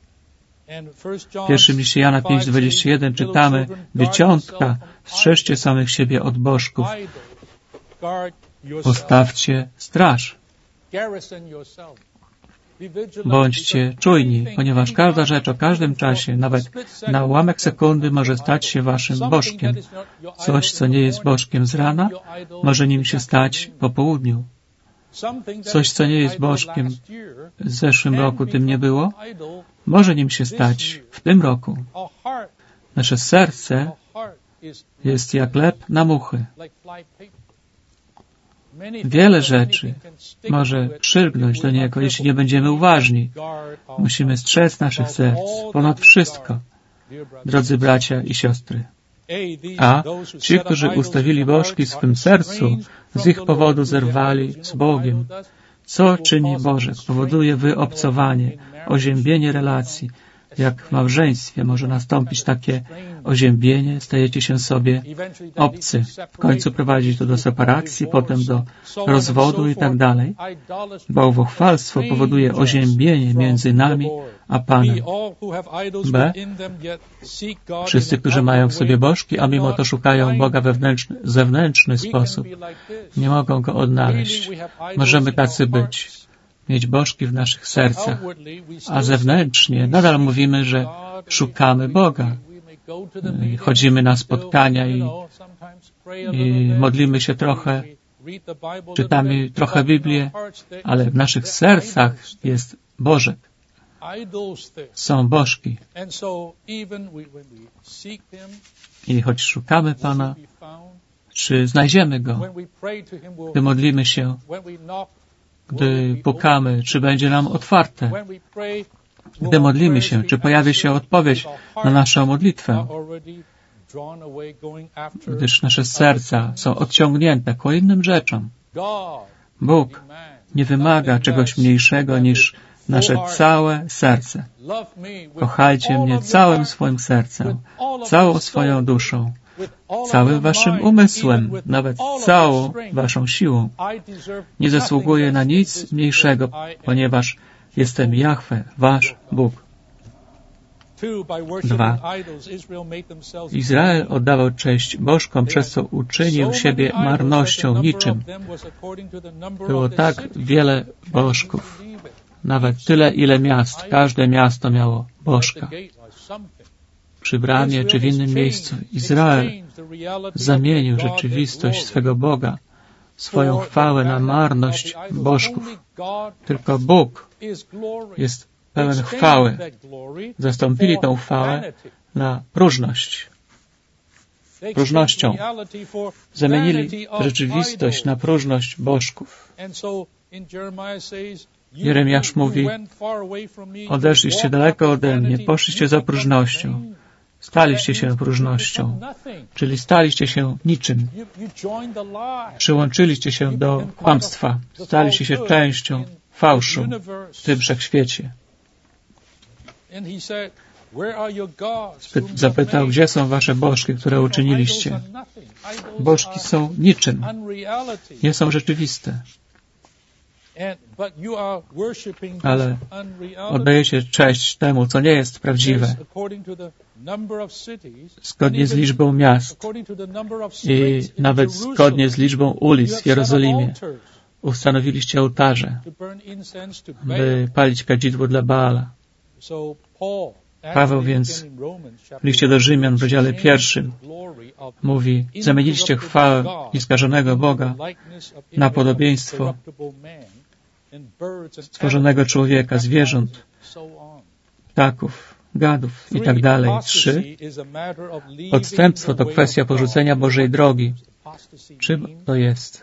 W pierwszym liście Jana pięć dwadzieścia jeden czytamy: dzieciątka, strzeżcie samych siebie od bożków. Postawcie straż. Bądźcie czujni, ponieważ każda rzecz o każdym czasie, nawet na ułamek sekundy, może stać się waszym bożkiem. Coś, co nie jest bożkiem z rana, może nim się stać po południu. Coś, co nie jest bożkiem w zeszłym roku, tym nie było, może nim się stać w tym roku. Nasze serce jest jak lep na muchy. Wiele rzeczy może przylgnąć do niego, jeśli nie będziemy uważni. Musimy strzec naszych serc ponad wszystko, drodzy bracia i siostry. A ci, którzy ustawili bożki w swym sercu, z ich powodu zerwali z Bogiem. Co czyni Bożek? Powoduje wyobcowanie, oziębienie relacji. Jak w małżeństwie może nastąpić takie oziębienie, stajecie się sobie obcy. W końcu prowadzi to do separacji, potem do rozwodu i tak dalej. Bałwochwalstwo powoduje oziębienie między nami a Panem. B. Wszyscy, którzy mają w sobie bożki, a mimo to szukają Boga w zewnętrzny sposób, nie mogą Go odnaleźć. Możemy tacy być. Mieć bożki w naszych sercach, a zewnętrznie nadal mówimy, że szukamy Boga. Chodzimy na spotkania i, i modlimy się trochę, czytamy trochę Biblię, ale w naszych sercach jest Bożek. Są bożki. I choć szukamy Pana, czy znajdziemy Go, gdy modlimy się, gdy pukamy, czy będzie nam otwarte, gdy modlimy się, czy pojawi się odpowiedź na naszą modlitwę, gdyż nasze serca są odciągnięte ku innym rzeczom. Bóg nie wymaga czegoś mniejszego niż nasze całe serce. Kochajcie mnie całym swoim sercem, całą swoją duszą, całym waszym umysłem, nawet całą waszą siłą. Nie zasługuję na nic mniejszego, ponieważ jestem Jahwe, wasz Bóg. Dwa. Izrael oddawał cześć bożkom, przez co uczynił siebie marnością niczym. Było tak wiele bożków. Nawet tyle, ile miast. Każde miasto miało bożka. Przy bramie czy w innym miejscu Izrael zamienił rzeczywistość swego Boga, swoją chwałę na marność bożków. Tylko Bóg jest pełen chwały. Zastąpili tę chwałę na próżność. Próżnością. Zamienili rzeczywistość na próżność bożków. Jeremiasz mówi, odeszliście daleko ode mnie, poszliście za próżnością. Staliście się próżnością, czyli staliście się niczym. Przyłączyliście się do kłamstwa. Staliście się częścią fałszu w tym wszechświecie. Zapytał, gdzie są wasze bożki, które uczyniliście? Bożki są niczym. Nie są rzeczywiste. Ale oddajecie cześć temu, co nie jest prawdziwe. Zgodnie z liczbą miast i nawet zgodnie z liczbą ulic w Jerozolimie ustanowiliście ołtarze, by palić kadzidło dla Baala. Paweł więc w liście do Rzymian w rozdziale pierwszym mówi, zamieniliście chwałę nieskażonego Boga na podobieństwo stworzonego człowieka, zwierząt, ptaków, gadów i tak dalej. Trzy. Odstępstwo to kwestia porzucenia Bożej drogi. Czym to jest?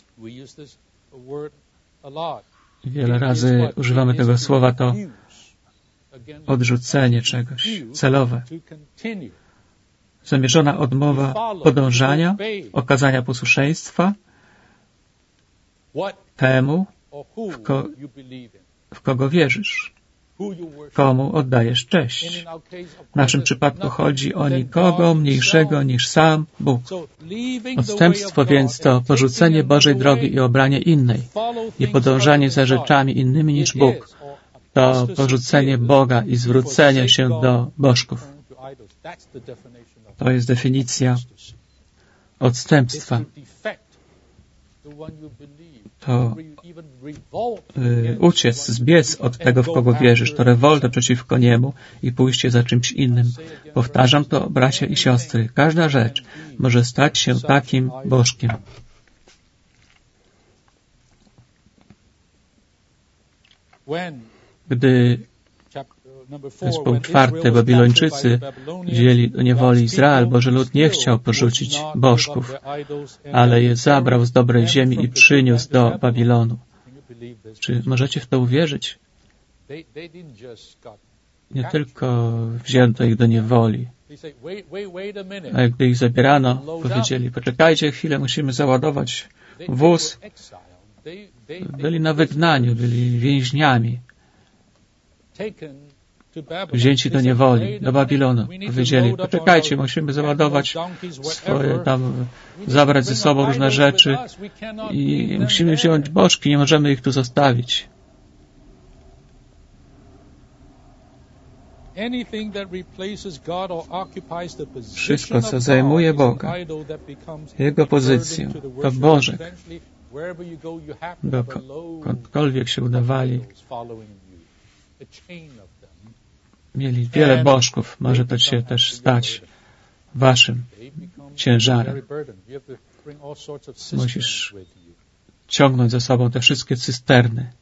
Wiele razy używamy tego słowa, to odrzucenie czegoś, celowe. Zamierzona odmowa podążania, okazania posłuszeństwa temu, w, ko w kogo wierzysz, komu oddajesz cześć. W naszym przypadku chodzi o nikogo mniejszego niż sam Bóg. Odstępstwo więc to porzucenie Bożej drogi i obranie innej i podążanie za rzeczami innymi niż Bóg. To porzucenie Boga i zwrócenie się do bożków. To jest definicja odstępstwa. to y, uciec, zbiec od tego, w kogo wierzysz, to rewolta przeciwko niemu i pójście za czymś innym. Powtarzam to, bracia i siostry, każda rzecz może stać się takim bożkiem. Gdy to jest punkt czwarty. Babilończycy wzięli do niewoli Izrael, Boży lud nie chciał porzucić bożków, ale je zabrał z dobrej ziemi i przyniósł do Babilonu. Czy możecie w to uwierzyć? Nie tylko wzięto ich do niewoli, a gdy ich zabierano, powiedzieli, poczekajcie chwilę, musimy załadować wóz. Byli na wygnaniu, byli więźniami. Wzięci do niewoli, do Babilonu. Powiedzieli, poczekajcie, musimy załadować swoje tam, zabrać ze sobą różne rzeczy i musimy wziąć bożki, nie możemy ich tu zostawić. Wszystko, co zajmuje Boga, Jego pozycję, to bożek. Dokądkolwiek się udawali, mieli wiele bożków. Może to się też stać waszym ciężarem. Musisz ciągnąć za sobą te wszystkie cysterny.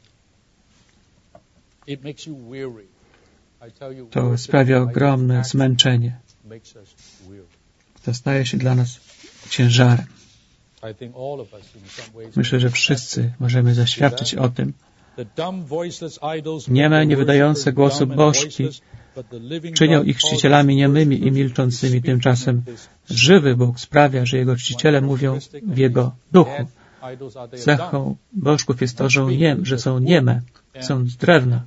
To sprawia ogromne zmęczenie. To staje się dla nas ciężarem. Myślę, że wszyscy możemy zaświadczyć o tym. Nieme, niewydające głosu bożki czynią ich czcicielami niemymi i milczącymi. Tymczasem żywy Bóg sprawia, że Jego czciciele mówią w Jego duchu. Cechą bożków jest to, że, niem, że są nieme, są z drewna,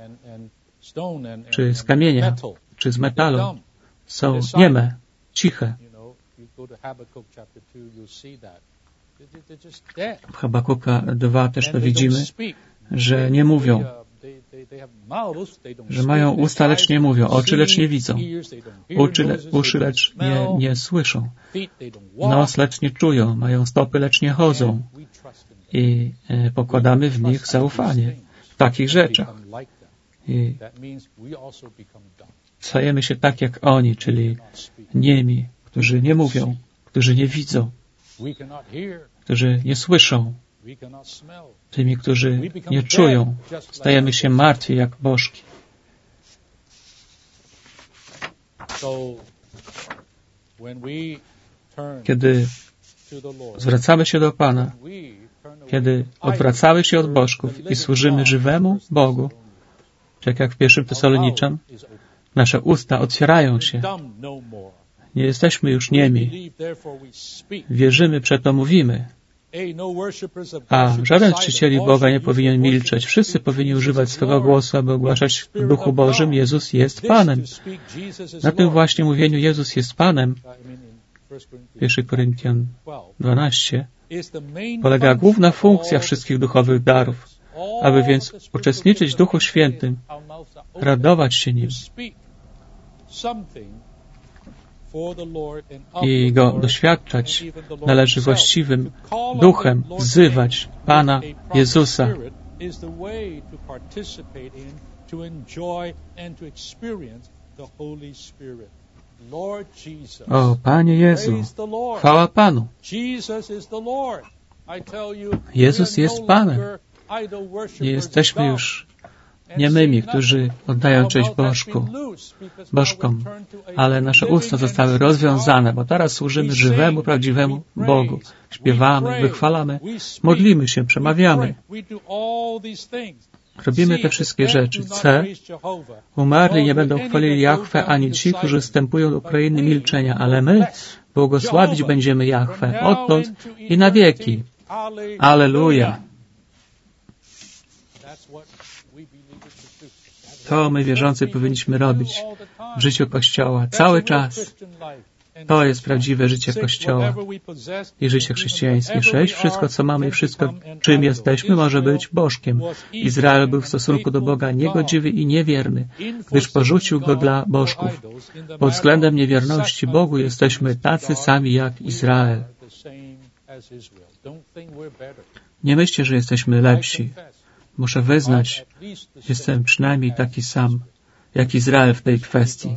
czy z kamienia, czy z metalu. Są nieme, ciche. W Habakuka dwa też to widzimy, że nie mówią, że mają usta, lecz nie mówią, oczy, lecz nie widzą, uszy, le, uszy lecz nie, nie słyszą, nos, lecz nie czują, mają stopy, lecz nie chodzą i e, pokładamy w nich zaufanie w takich rzeczach. I stajemy się tak jak oni, czyli niemi, którzy nie mówią, którzy nie widzą, którzy nie słyszą, tymi, którzy nie czują. Stajemy się martwi jak bożki. Kiedy zwracamy się do Pana, kiedy odwracamy się od bożków i służymy żywemu Bogu, tak jak w pierwszym Tesaloniczan, nasze usta otwierają się. Nie jesteśmy już niemi. Wierzymy, przeto mówimy. A żaden czcicieli Boga nie powinien milczeć. Wszyscy powinni używać swego głosu, aby ogłaszać w Duchu Bożym: Jezus jest Panem. Na tym właśnie mówieniu Jezus jest Panem, pierwszy Koryntian dwanaście, polega główna funkcja wszystkich duchowych darów, aby więc uczestniczyć w Duchu Świętym, radować się Nim i Go doświadczać, należy właściwym duchem wzywać Pana Jezusa. O Panie Jezu, chwała Panu. Jezus jest Panem. Nie jesteśmy już niemymi, którzy oddają cześć Bożku, Bożkom, ale nasze usta zostały rozwiązane, bo teraz służymy żywemu, prawdziwemu Bogu. Śpiewamy, wychwalamy, modlimy się, przemawiamy. Robimy te wszystkie rzeczy. C. Umarli nie będą chwalili Jahwe, ani ci, którzy wstępują do krainy milczenia, ale my błogosławić będziemy Jahwe odtąd i na wieki. Alleluja. To my, wierzący, powinniśmy robić w życiu Kościoła cały czas. To jest prawdziwe życie Kościoła i życie chrześcijańskie. Sześć. Wszystko, co mamy i wszystko, czym jesteśmy, może być bożkiem. Izrael był w stosunku do Boga niegodziwy i niewierny, gdyż porzucił go dla bożków. Pod względem niewierności Bogu jesteśmy tacy sami jak Izrael. Nie myślcie, że jesteśmy lepsi. Muszę wyznać, jestem przynajmniej taki sam, jak Izrael w tej kwestii.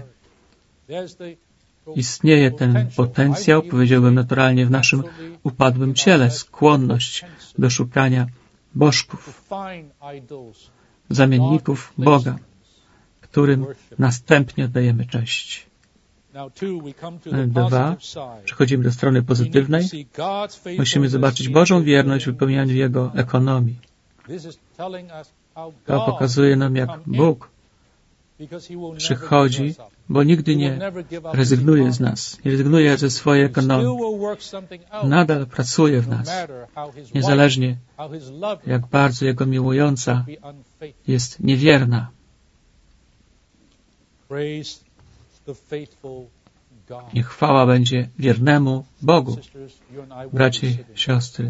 Istnieje ten potencjał, powiedziałbym naturalnie, w naszym upadłym ciele, skłonność do szukania bożków, zamienników Boga, którym następnie oddajemy cześć. Dwa, przechodzimy do strony pozytywnej. Musimy zobaczyć Bożą wierność w wypełnianiu Jego ekonomii. To pokazuje nam, jak Bóg przychodzi, bo nigdy nie rezygnuje z nas, nie rezygnuje ze swojej ekonomii. Nadal pracuje w nas, niezależnie jak bardzo Jego miłująca jest niewierna. Niech chwała będzie wiernemu Bogu. Bracia i siostry,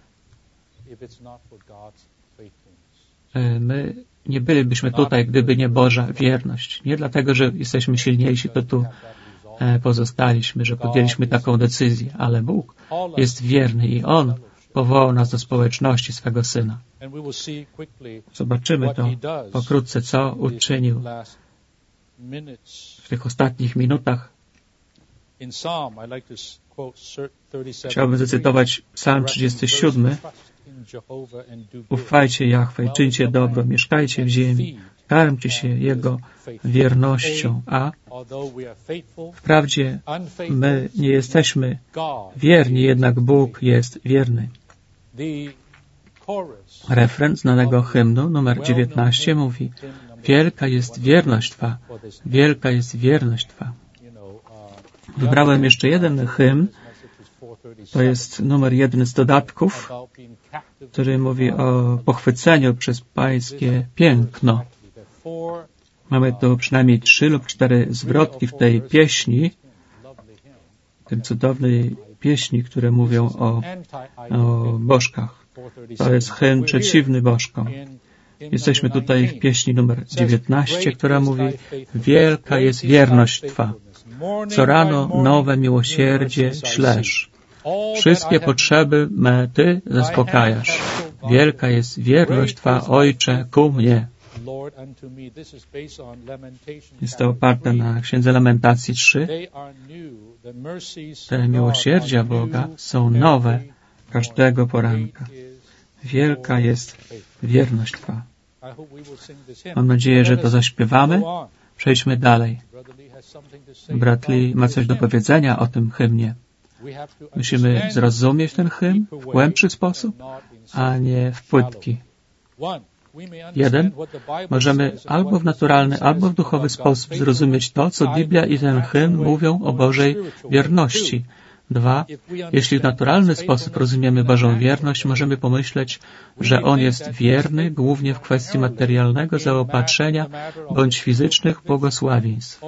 my nie bylibyśmy tutaj, gdyby nie Boża wierność. Nie dlatego, że jesteśmy silniejsi, to tu pozostaliśmy, że podjęliśmy taką decyzję, ale Bóg jest wierny i On powołał nas do społeczności swego Syna. Zobaczymy to pokrótce, co uczynił w tych ostatnich minutach. Chciałbym zacytować Psalm trzydziesty siódmy. Ufajcie Jahwe i czyńcie dobro, mieszkajcie w ziemi, karmcie się Jego wiernością, a wprawdzie my nie jesteśmy wierni, jednak Bóg jest wierny. Refren znanego hymnu numer dziewiętnaście mówi: wielka jest wierność Twa, wielka jest wierność Twa. Wybrałem jeszcze jeden hymn, to jest numer jeden z dodatków, który mówi o pochwyceniu przez Pańskie piękno. Mamy tu przynajmniej trzy lub cztery zwrotki w tej pieśni, tej cudownej pieśni, które mówią o, o bożkach. To jest hymn przeciwny bożkom. Jesteśmy tutaj w pieśni numer dziewiętnaście, która mówi: wielka jest wierność Twa. Co rano nowe miłosierdzie ślesz. Wszystkie potrzeby me Ty zaspokajasz. Wielka jest wierność Twa, Ojcze, ku mnie. Jest to oparte na Księdze Lamentacji trzy. Te miłosierdzia Boga są nowe każdego poranka. Wielka jest wierność Twa. Mam nadzieję, że to zaśpiewamy. Przejdźmy dalej. Brat Lee ma coś do powiedzenia o tym hymnie. Musimy zrozumieć ten hymn w głębszy sposób, a nie w płytki. Jeden, możemy albo w naturalny, albo w duchowy sposób zrozumieć to, co Biblia i ten hymn mówią o Bożej wierności. Dwa, jeśli w naturalny sposób rozumiemy Bożą wierność, możemy pomyśleć, że On jest wierny głównie w kwestii materialnego zaopatrzenia bądź fizycznych błogosławieństw.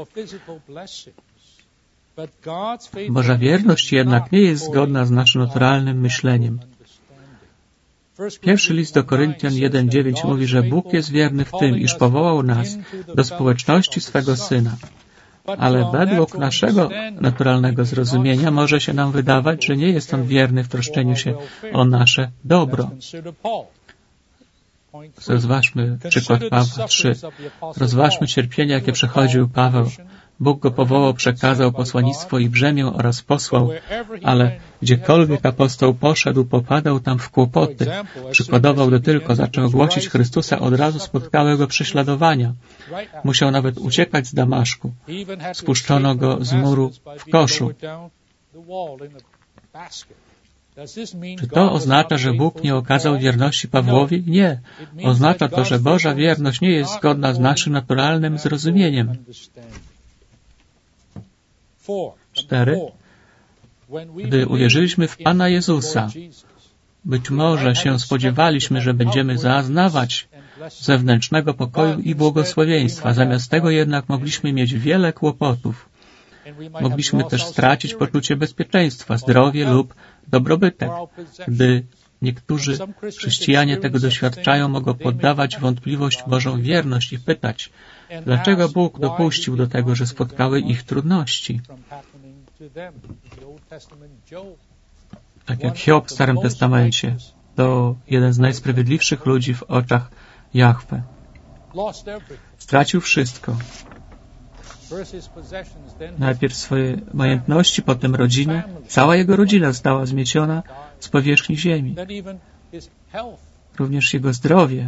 Boża wierność jednak nie jest zgodna z naszym naturalnym myśleniem. Pierwszy list do Koryntian jeden dziewięć mówi, że Bóg jest wierny w tym, iż powołał nas do społeczności swego Syna. Ale według naszego naturalnego zrozumienia może się nam wydawać, że nie jest On wierny w troszczeniu się o nasze dobro. Rozważmy przykład Pawła trzy. Rozważmy cierpienia, jakie przechodził Paweł. Bóg go powołał, przekazał posłannictwo i brzemię oraz posłał, ale gdziekolwiek apostoł poszedł, popadał tam w kłopoty. Przykładowo, gdy tylko zaczął głosić Chrystusa, od razu spotkały go prześladowania. Musiał nawet uciekać z Damaszku. Spuszczono go z muru w koszu. Czy to oznacza, że Bóg nie okazał wierności Pawłowi? Nie. Oznacza to, że Boża wierność nie jest zgodna z naszym naturalnym zrozumieniem. Cztery. Gdy uwierzyliśmy w Pana Jezusa, być może się spodziewaliśmy, że będziemy zaznawać zewnętrznego pokoju i błogosławieństwa. Zamiast tego jednak mogliśmy mieć wiele kłopotów. Mogliśmy też stracić poczucie bezpieczeństwa, zdrowie lub dobrobytek. Gdy niektórzy chrześcijanie tego doświadczają, mogą poddawać wątpliwość Bożą wierność i pytać, dlaczego Bóg dopuścił do tego, że spotkały ich trudności. tak jak Hiob w Starym Testamencie, to jeden z najsprawiedliwszych ludzi w oczach Jahwe. Stracił wszystko. Najpierw swoje majątności, potem rodzinę. Cała jego rodzina została zmieciona z powierzchni ziemi. Również jego zdrowie.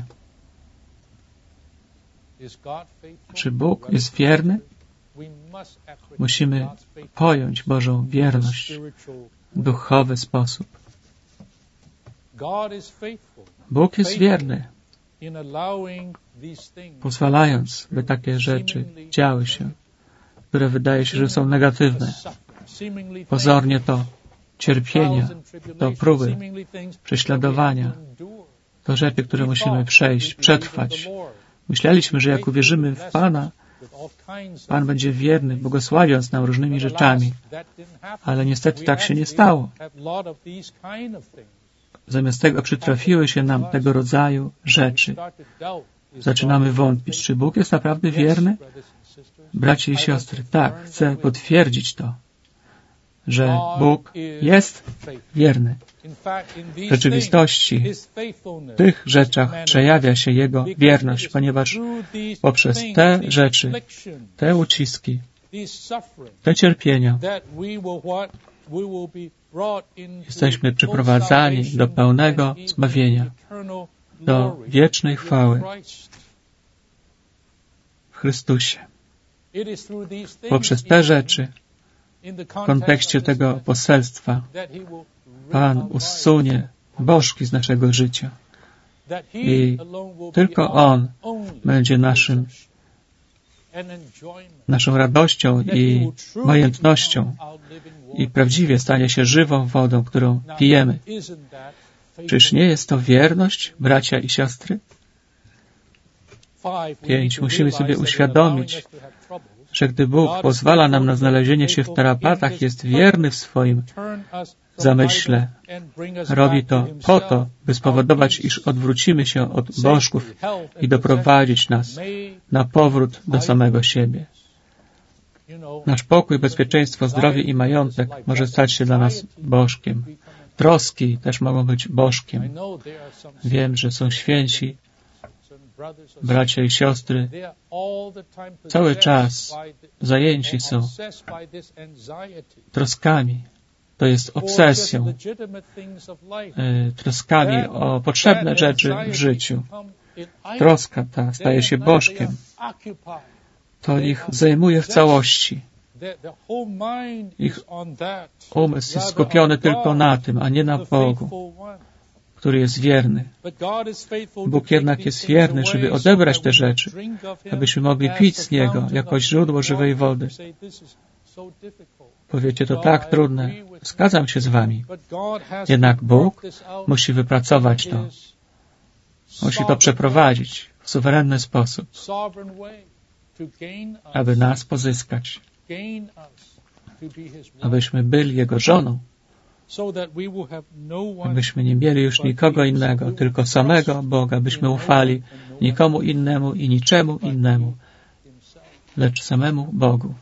Czy Bóg jest wierny? Musimy pojąć Bożą wierność w duchowy sposób. Bóg jest wierny, pozwalając, by takie rzeczy działy się, które wydaje się, że są negatywne. Pozornie to cierpienia, to próby, prześladowania, to rzeczy, które musimy przejść, przetrwać. Myśleliśmy, że jak uwierzymy w Pana, Pan będzie wierny, błogosławiąc nam różnymi rzeczami. Ale niestety tak się nie stało. Zamiast tego przytrafiły się nam tego rodzaju rzeczy. Zaczynamy wątpić, czy Bóg jest naprawdę wierny? Bracia i siostry, tak, chcę potwierdzić to, że Bóg jest wierny. W rzeczywistości w tych rzeczach przejawia się Jego wierność, ponieważ poprzez te rzeczy, te uciski, te cierpienia jesteśmy przyprowadzani do pełnego zbawienia, do wiecznej chwały w Chrystusie. Poprzez te rzeczy, w kontekście tego poselstwa, Pan usunie bożki z naszego życia i tylko On będzie naszym, naszą radością i majątnością i prawdziwie stanie się żywą wodą, którą pijemy. Czyż nie jest to wierność, bracia i siostry? Pięć. Musimy sobie uświadomić, że gdy Bóg pozwala nam na znalezienie się w tarapatach, jest wierny w swoim zamyśle. Robi to po to, by spowodować, iż odwrócimy się od bożków i doprowadzić nas na powrót do samego siebie. Nasz pokój, bezpieczeństwo, zdrowie i majątek może stać się dla nas bożkiem. Troski też mogą być bożkiem. Wiem, że są święci, bracia i siostry, cały czas zajęci są troskami. To jest obsesją, troskami o potrzebne rzeczy w życiu. Troska ta staje się bożkiem. To ich zajmuje w całości. Ich umysł jest skupiony tylko na tym, a nie na Bogu, który jest wierny. Bóg jednak jest wierny, żeby odebrać te rzeczy, abyśmy mogli pić z Niego jako źródło żywej wody. Powiecie, to tak trudne. Zgadzam się z Wami. Jednak Bóg musi wypracować to. Musi to przeprowadzić w suwerenny sposób, aby nas pozyskać, abyśmy byli Jego żoną, abyśmy nie mieli już nikogo innego, tylko samego Boga, byśmy ufali nikomu innemu i niczemu innemu, lecz samemu Bogu.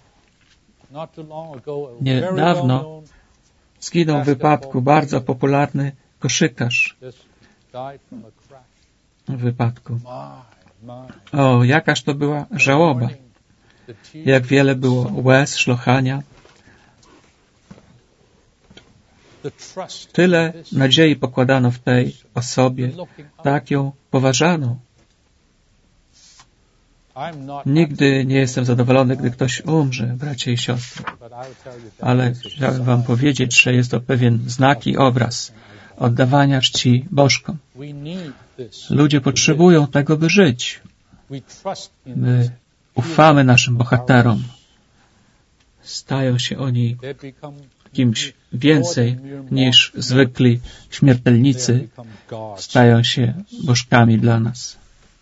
Niedawno zginął w wypadku bardzo popularny koszykarz. W wypadku. O, jakaż to była żałoba. Jak wiele było łez, szlochania. Tyle nadziei pokładano w tej osobie, tak ją poważano. Nigdy nie jestem zadowolony, gdy ktoś umrze, bracia i siostry. Ale chciałem Wam powiedzieć, że jest to pewien znak i obraz oddawania czci bożkom. Ludzie potrzebują tego, by żyć. My ufamy naszym bohaterom. Stają się oni kimś więcej niż zwykli śmiertelnicy. Stają się bożkami dla nas.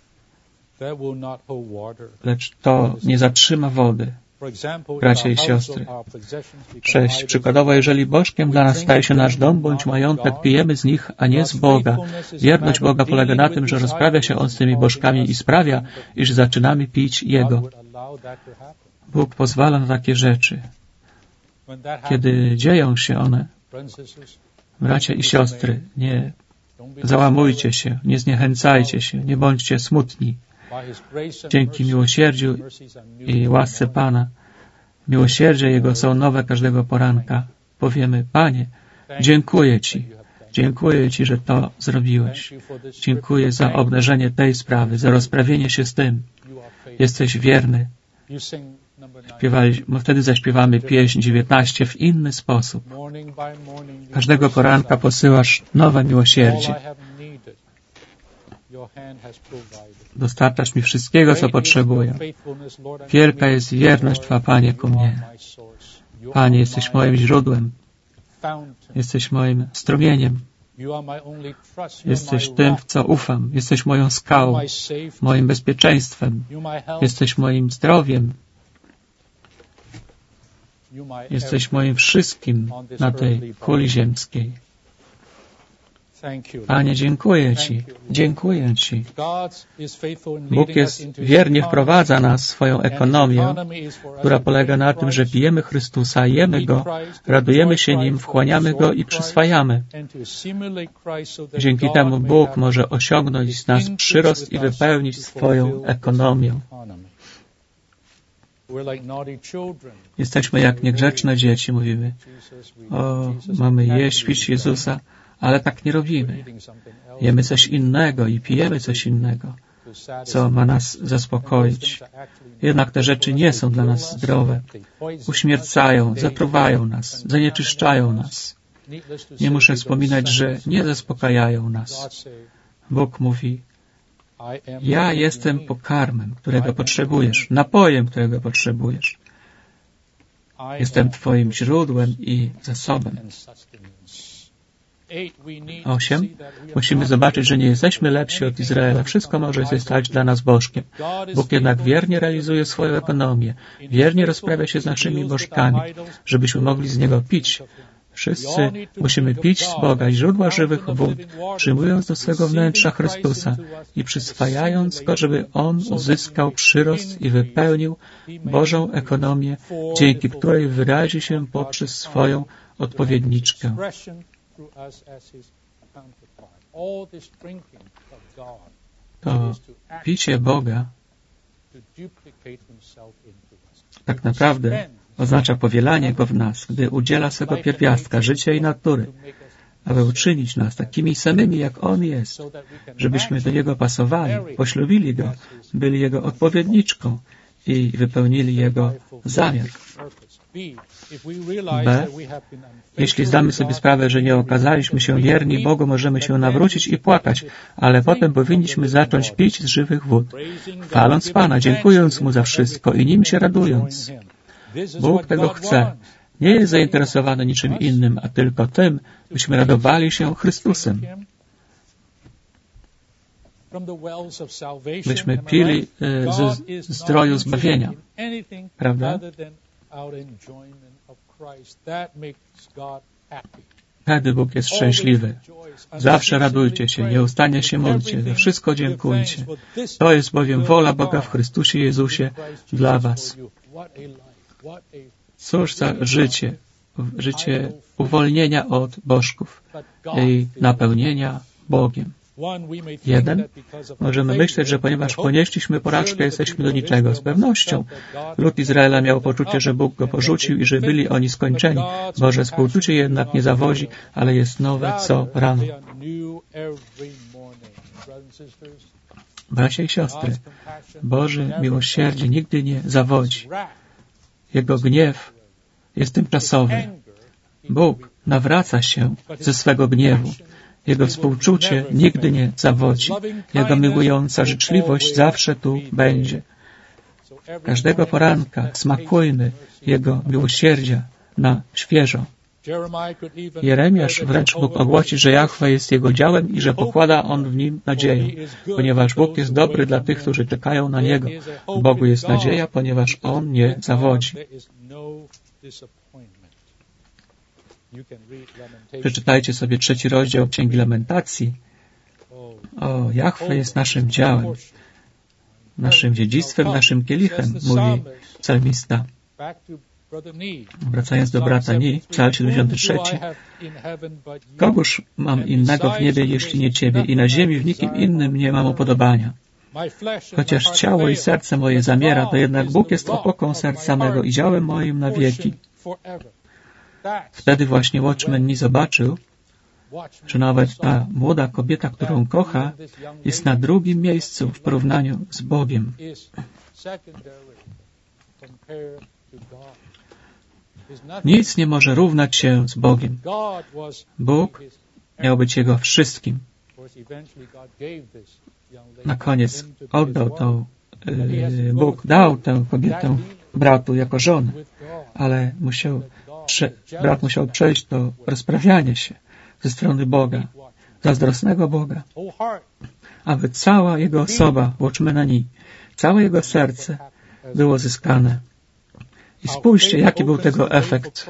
Lecz to nie zatrzyma wody, bracia i siostry. Sześć. Przykładowo, jeżeli bożkiem dla nas staje się nasz dom bądź majątek, pijemy z nich, a nie z Boga. Wierność Boga polega na tym, że rozprawia się On z tymi bożkami i sprawia, iż zaczynamy pić Jego. Bóg pozwala na takie rzeczy. Kiedy dzieją się one, Bracia i siostry, nie załamujcie się, nie zniechęcajcie się, nie bądźcie smutni. Dzięki miłosierdziu i łasce Pana, miłosierdzie Jego są nowe każdego poranka. Powiemy, Panie, dziękuję Ci. Dziękuję Ci, że to zrobiłeś. Dziękuję za obnażenie tej sprawy, za rozprawienie się z tym. Jesteś wierny. Śpiewali, wtedy zaśpiewamy pieśń dziewiętnaście w inny sposób. Każdego poranka posyłasz nowe miłosierdzie. Dostarczasz mi wszystkiego, co potrzebuję. Wielka jest wierność Twa, Panie, ku mnie. Panie, jesteś moim źródłem. Jesteś moim strumieniem. Jesteś tym, w co ufam. Jesteś moją skałą, moim bezpieczeństwem. Jesteś moim zdrowiem. Jesteś moim wszystkim na tej kuli ziemskiej. Panie, dziękuję Ci. Dziękuję Ci. Bóg jest wiernie wprowadza nas w swoją ekonomię, która polega na tym, że pijemy Chrystusa, jemy Go, radujemy się Nim, wchłaniamy Go i przyswajamy. Dzięki temu Bóg może osiągnąć z nas przyrost i wypełnić swoją ekonomię. Jesteśmy jak niegrzeczne dzieci, mówimy. O, mamy jeść, pić Jezusa, ale tak nie robimy. Jemy coś innego i pijemy coś innego, co ma nas zaspokoić. Jednak te rzeczy nie są dla nas zdrowe. Uśmiercają, zatruwają nas, zanieczyszczają nas. Nie muszę wspominać, że nie zaspokajają nas. Bóg mówi, ja jestem pokarmem, którego potrzebujesz, napojem, którego potrzebujesz. Jestem Twoim źródłem i zasobem. Osiem. Musimy zobaczyć, że nie jesteśmy lepsi od Izraela. Wszystko może się stać dla nas bożkiem. Bóg jednak wiernie realizuje swoją ekonomię. Wiernie rozprawia się z naszymi bożkami, żebyśmy mogli z Niego pić. Wszyscy musimy pić z Boga, źródła żywych wód, przyjmując do swego wnętrza Chrystusa i przyswajając Go, żeby On uzyskał przyrost i wypełnił Bożą ekonomię, dzięki której wyrazi się poprzez swoją odpowiedniczkę. To picie Boga tak naprawdę oznacza powielanie Go w nas, gdy udziela swego pierwiastka, życia i natury, aby uczynić nas takimi samymi, jak On jest, żebyśmy do Niego pasowali, poślubili Go, byli Jego odpowiedniczką i wypełnili Jego zamiar. B. Jeśli zdamy sobie sprawę, że nie okazaliśmy się wierni Bogu, możemy się nawrócić i płakać, ale potem powinniśmy zacząć pić z żywych wód, chwaląc Pana, dziękując Mu za wszystko i Nim się radując. Bóg tego chce. Nie jest zainteresowany niczym innym, a tylko tym, byśmy radowali się Chrystusem. Byśmy pili e, ze zdroju zbawienia. Prawda? Wtedy Bóg jest szczęśliwy. Zawsze radujcie się, nieustannie się módlcie, za wszystko dziękujcie. To jest bowiem wola Boga w Chrystusie Jezusie dla was. Cóż za życie, życie uwolnienia od bożków i napełnienia Bogiem. Jeden, możemy myśleć, że ponieważ ponieśliśmy porażkę, jesteśmy do niczego. Z pewnością lud Izraela miał poczucie, że Bóg go porzucił i że byli oni skończeni. Boże współczucie jednak nie zawodzi, ale jest nowe co rano. Bracia i siostry, Boże miłosierdzie nigdy nie zawodzi. Jego gniew jest tymczasowy. Bóg nawraca się ze swego gniewu. Jego współczucie nigdy nie zawodzi. Jego miłująca życzliwość zawsze tu będzie. Każdego poranka smakujmy Jego miłosierdzia na świeżo. Jeremiasz wręcz mógł ogłosić, że Jahwe jest Jego działem i że pokłada On w Nim nadzieję, ponieważ Bóg jest dobry dla tych, którzy czekają na Niego. W Bogu jest nadzieja, ponieważ On nie zawodzi. Przeczytajcie sobie trzeci rozdział Księgi Lamentacji. O, Jahwe jest naszym działem, naszym dziedzictwem, naszym kielichem, mówi psalmista. Wracając do brata Nie, Psalm siedemdziesiąty trzeci. Kogóż mam innego w niebie, jeśli nie Ciebie, i na ziemi w nikim innym nie mam upodobania. Chociaż ciało i serce moje zamiera, to jednak Bóg jest opoką serca mego i działem moim na wieki. Wtedy właśnie Watchman Nie zobaczył, że nawet ta młoda kobieta, którą kocha, jest na drugim miejscu w porównaniu z Bogiem. Nic nie może równać się z Bogiem. Bóg miał być Jego wszystkim. Na koniec oddał tą, yy, Bóg dał tę kobietę bratu jako żonę, ale musiał, prze, brat musiał przejść do rozprawiania się ze strony Boga, zazdrosnego Boga, aby cała jego osoba, Watchmana Nie, całe jego serce było zyskane. I spójrzcie, jaki był tego efekt.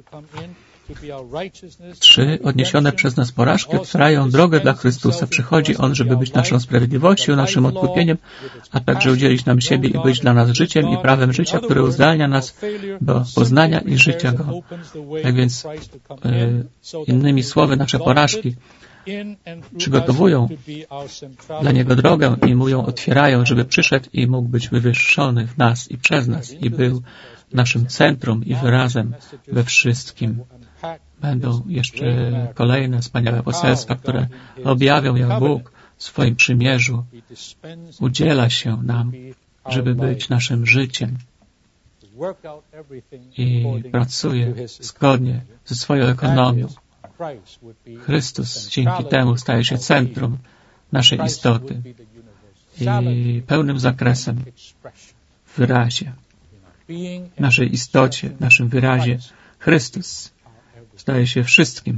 Trzy odniesione przez nas porażki otwierają drogę dla Chrystusa. Przychodzi On, żeby być naszą sprawiedliwością, naszym odkupieniem, a także udzielić nam siebie i być dla nas życiem i prawem życia, które uzdalnia nas do poznania i życia Go. Tak więc, e, innymi słowy, nasze porażki przygotowują dla Niego drogę i Mu ją otwierają, żeby przyszedł i mógł być wywyższony w nas i przez nas i był naszym centrum i wyrazem we wszystkim. Będą jeszcze kolejne wspaniałe poselstwa, które objawią, jak Bóg w swoim przymierzu udziela się nam, żeby być naszym życiem i pracuje zgodnie ze swoją ekonomią. Chrystus dzięki temu staje się centrum naszej istoty i pełnym zakresem w wyrazie, naszej istocie, w naszym wyrazie. Chrystus staje się wszystkim.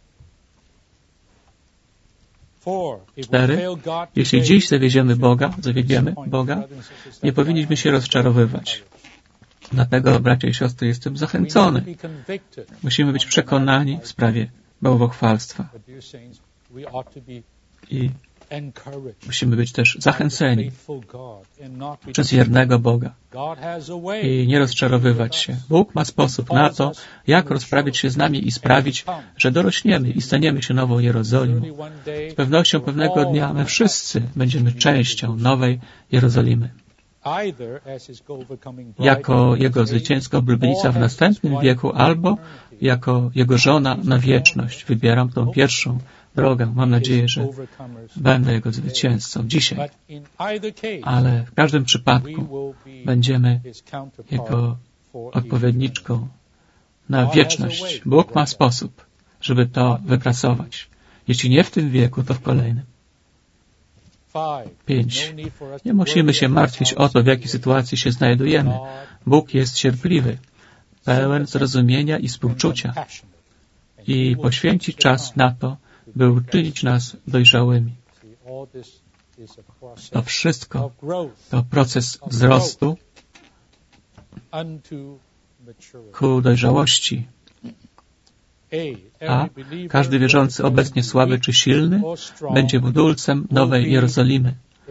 Cztery. Jeśli dziś zawiedziemy Boga, zawiedziemy Boga, nie powinniśmy się rozczarowywać. Dlatego, bracia i siostry, jestem zachęcony. Musimy być przekonani w sprawie bałwochwalstwa. I musimy być też zachęceni przez wiernego Boga i nie rozczarowywać się. Bóg ma sposób na to, jak rozprawić się z nami i sprawić, że dorośniemy i staniemy się nową Jerozolimą. Z pewnością pewnego dnia my wszyscy będziemy częścią nowej Jerozolimy. Jako Jego zwycięska oblubienica w następnym wieku, albo jako Jego żona na wieczność. Wybieram tą pierwszą drogę. Mam nadzieję, że będę Jego zwycięzcą dzisiaj. Ale w każdym przypadku będziemy Jego odpowiedniczką na wieczność. Bóg ma sposób, żeby to wypracować. Jeśli nie w tym wieku, to w kolejnym. Pięć. Nie musimy się martwić o to, w jakiej sytuacji się znajdujemy. Bóg jest cierpliwy, pełen zrozumienia i współczucia i poświęci czas na to, by uczynić nas dojrzałymi. To wszystko to proces wzrostu ku dojrzałości. A każdy wierzący, obecnie słaby czy silny, będzie budulcem nowej Jerozolimy.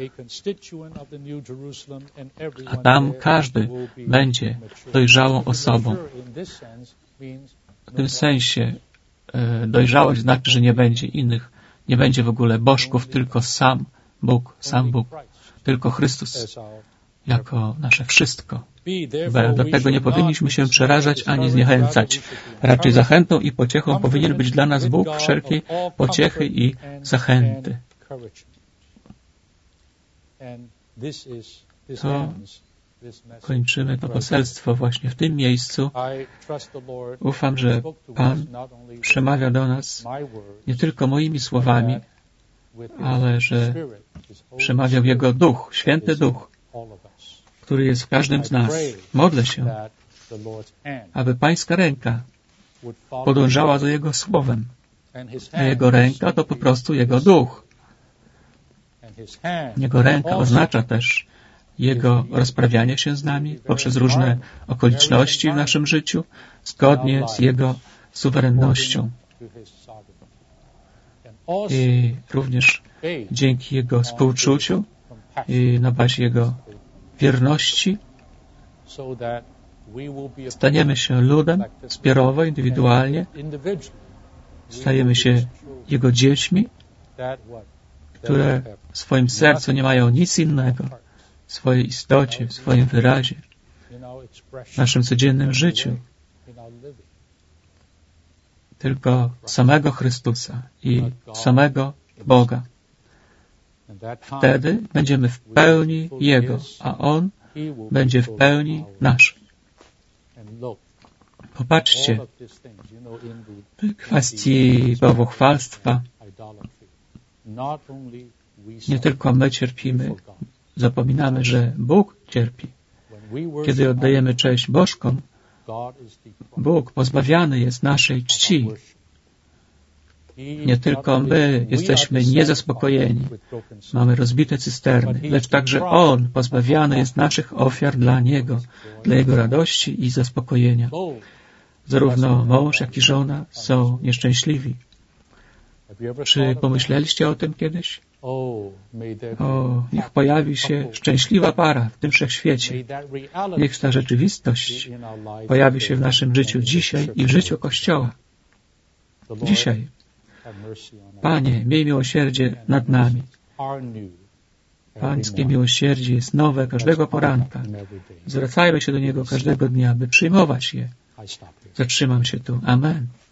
A tam każdy będzie dojrzałą osobą. W tym sensie e, dojrzałość znaczy, że nie będzie innych, nie będzie w ogóle bożków, tylko sam Bóg, sam Bóg, tylko Chrystus jako nasze wszystko. B. Do tego nie powinniśmy się przerażać ani zniechęcać. Raczej zachętą i pociechą powinien być dla nas Bóg wszelkiej pociechy i zachęty. To kończymy to poselstwo właśnie w tym miejscu. Ufam, że Pan przemawia do nas nie tylko moimi słowami, ale że przemawiał Jego Duch, Święty Duch, który jest w każdym z nas. Modlę się, aby Pańska ręka podążała za Jego Słowem. A Jego ręka to po prostu Jego Duch. Jego ręka oznacza też Jego rozprawianie się z nami poprzez różne okoliczności w naszym życiu, zgodnie z Jego suwerennością. I również dzięki Jego współczuciu i na bazie Jego wierności, Staniemy się ludem zbiorowo, indywidualnie. Stajemy się Jego dziećmi, które w swoim sercu nie mają nic innego, w swojej istocie, w swoim wyrazie, w naszym codziennym życiu, tylko samego Chrystusa i samego Boga. Wtedy będziemy w pełni Jego, a On będzie w pełni nasz. Popatrzcie, w kwestii bałwochwalstwa nie tylko my cierpimy, zapominamy, że Bóg cierpi. Kiedy oddajemy cześć bożkom, Bóg pozbawiany jest naszej czci. Nie tylko my jesteśmy niezaspokojeni, mamy rozbite cysterny, lecz także On pozbawiany jest naszych ofiar dla Niego, dla Jego radości i zaspokojenia. Zarówno mąż, jak i żona są nieszczęśliwi. Czy pomyśleliście o tym kiedyś? O, niech pojawi się szczęśliwa para w tym wszechświecie. Niech ta rzeczywistość pojawi się w naszym życiu dzisiaj i w życiu Kościoła. Dzisiaj. Panie, miej miłosierdzie nad nami. Pańskie miłosierdzie jest nowe każdego poranka. Zwracajmy się do Niego każdego dnia, by przyjmować je. Zatrzymam się tu. Amen.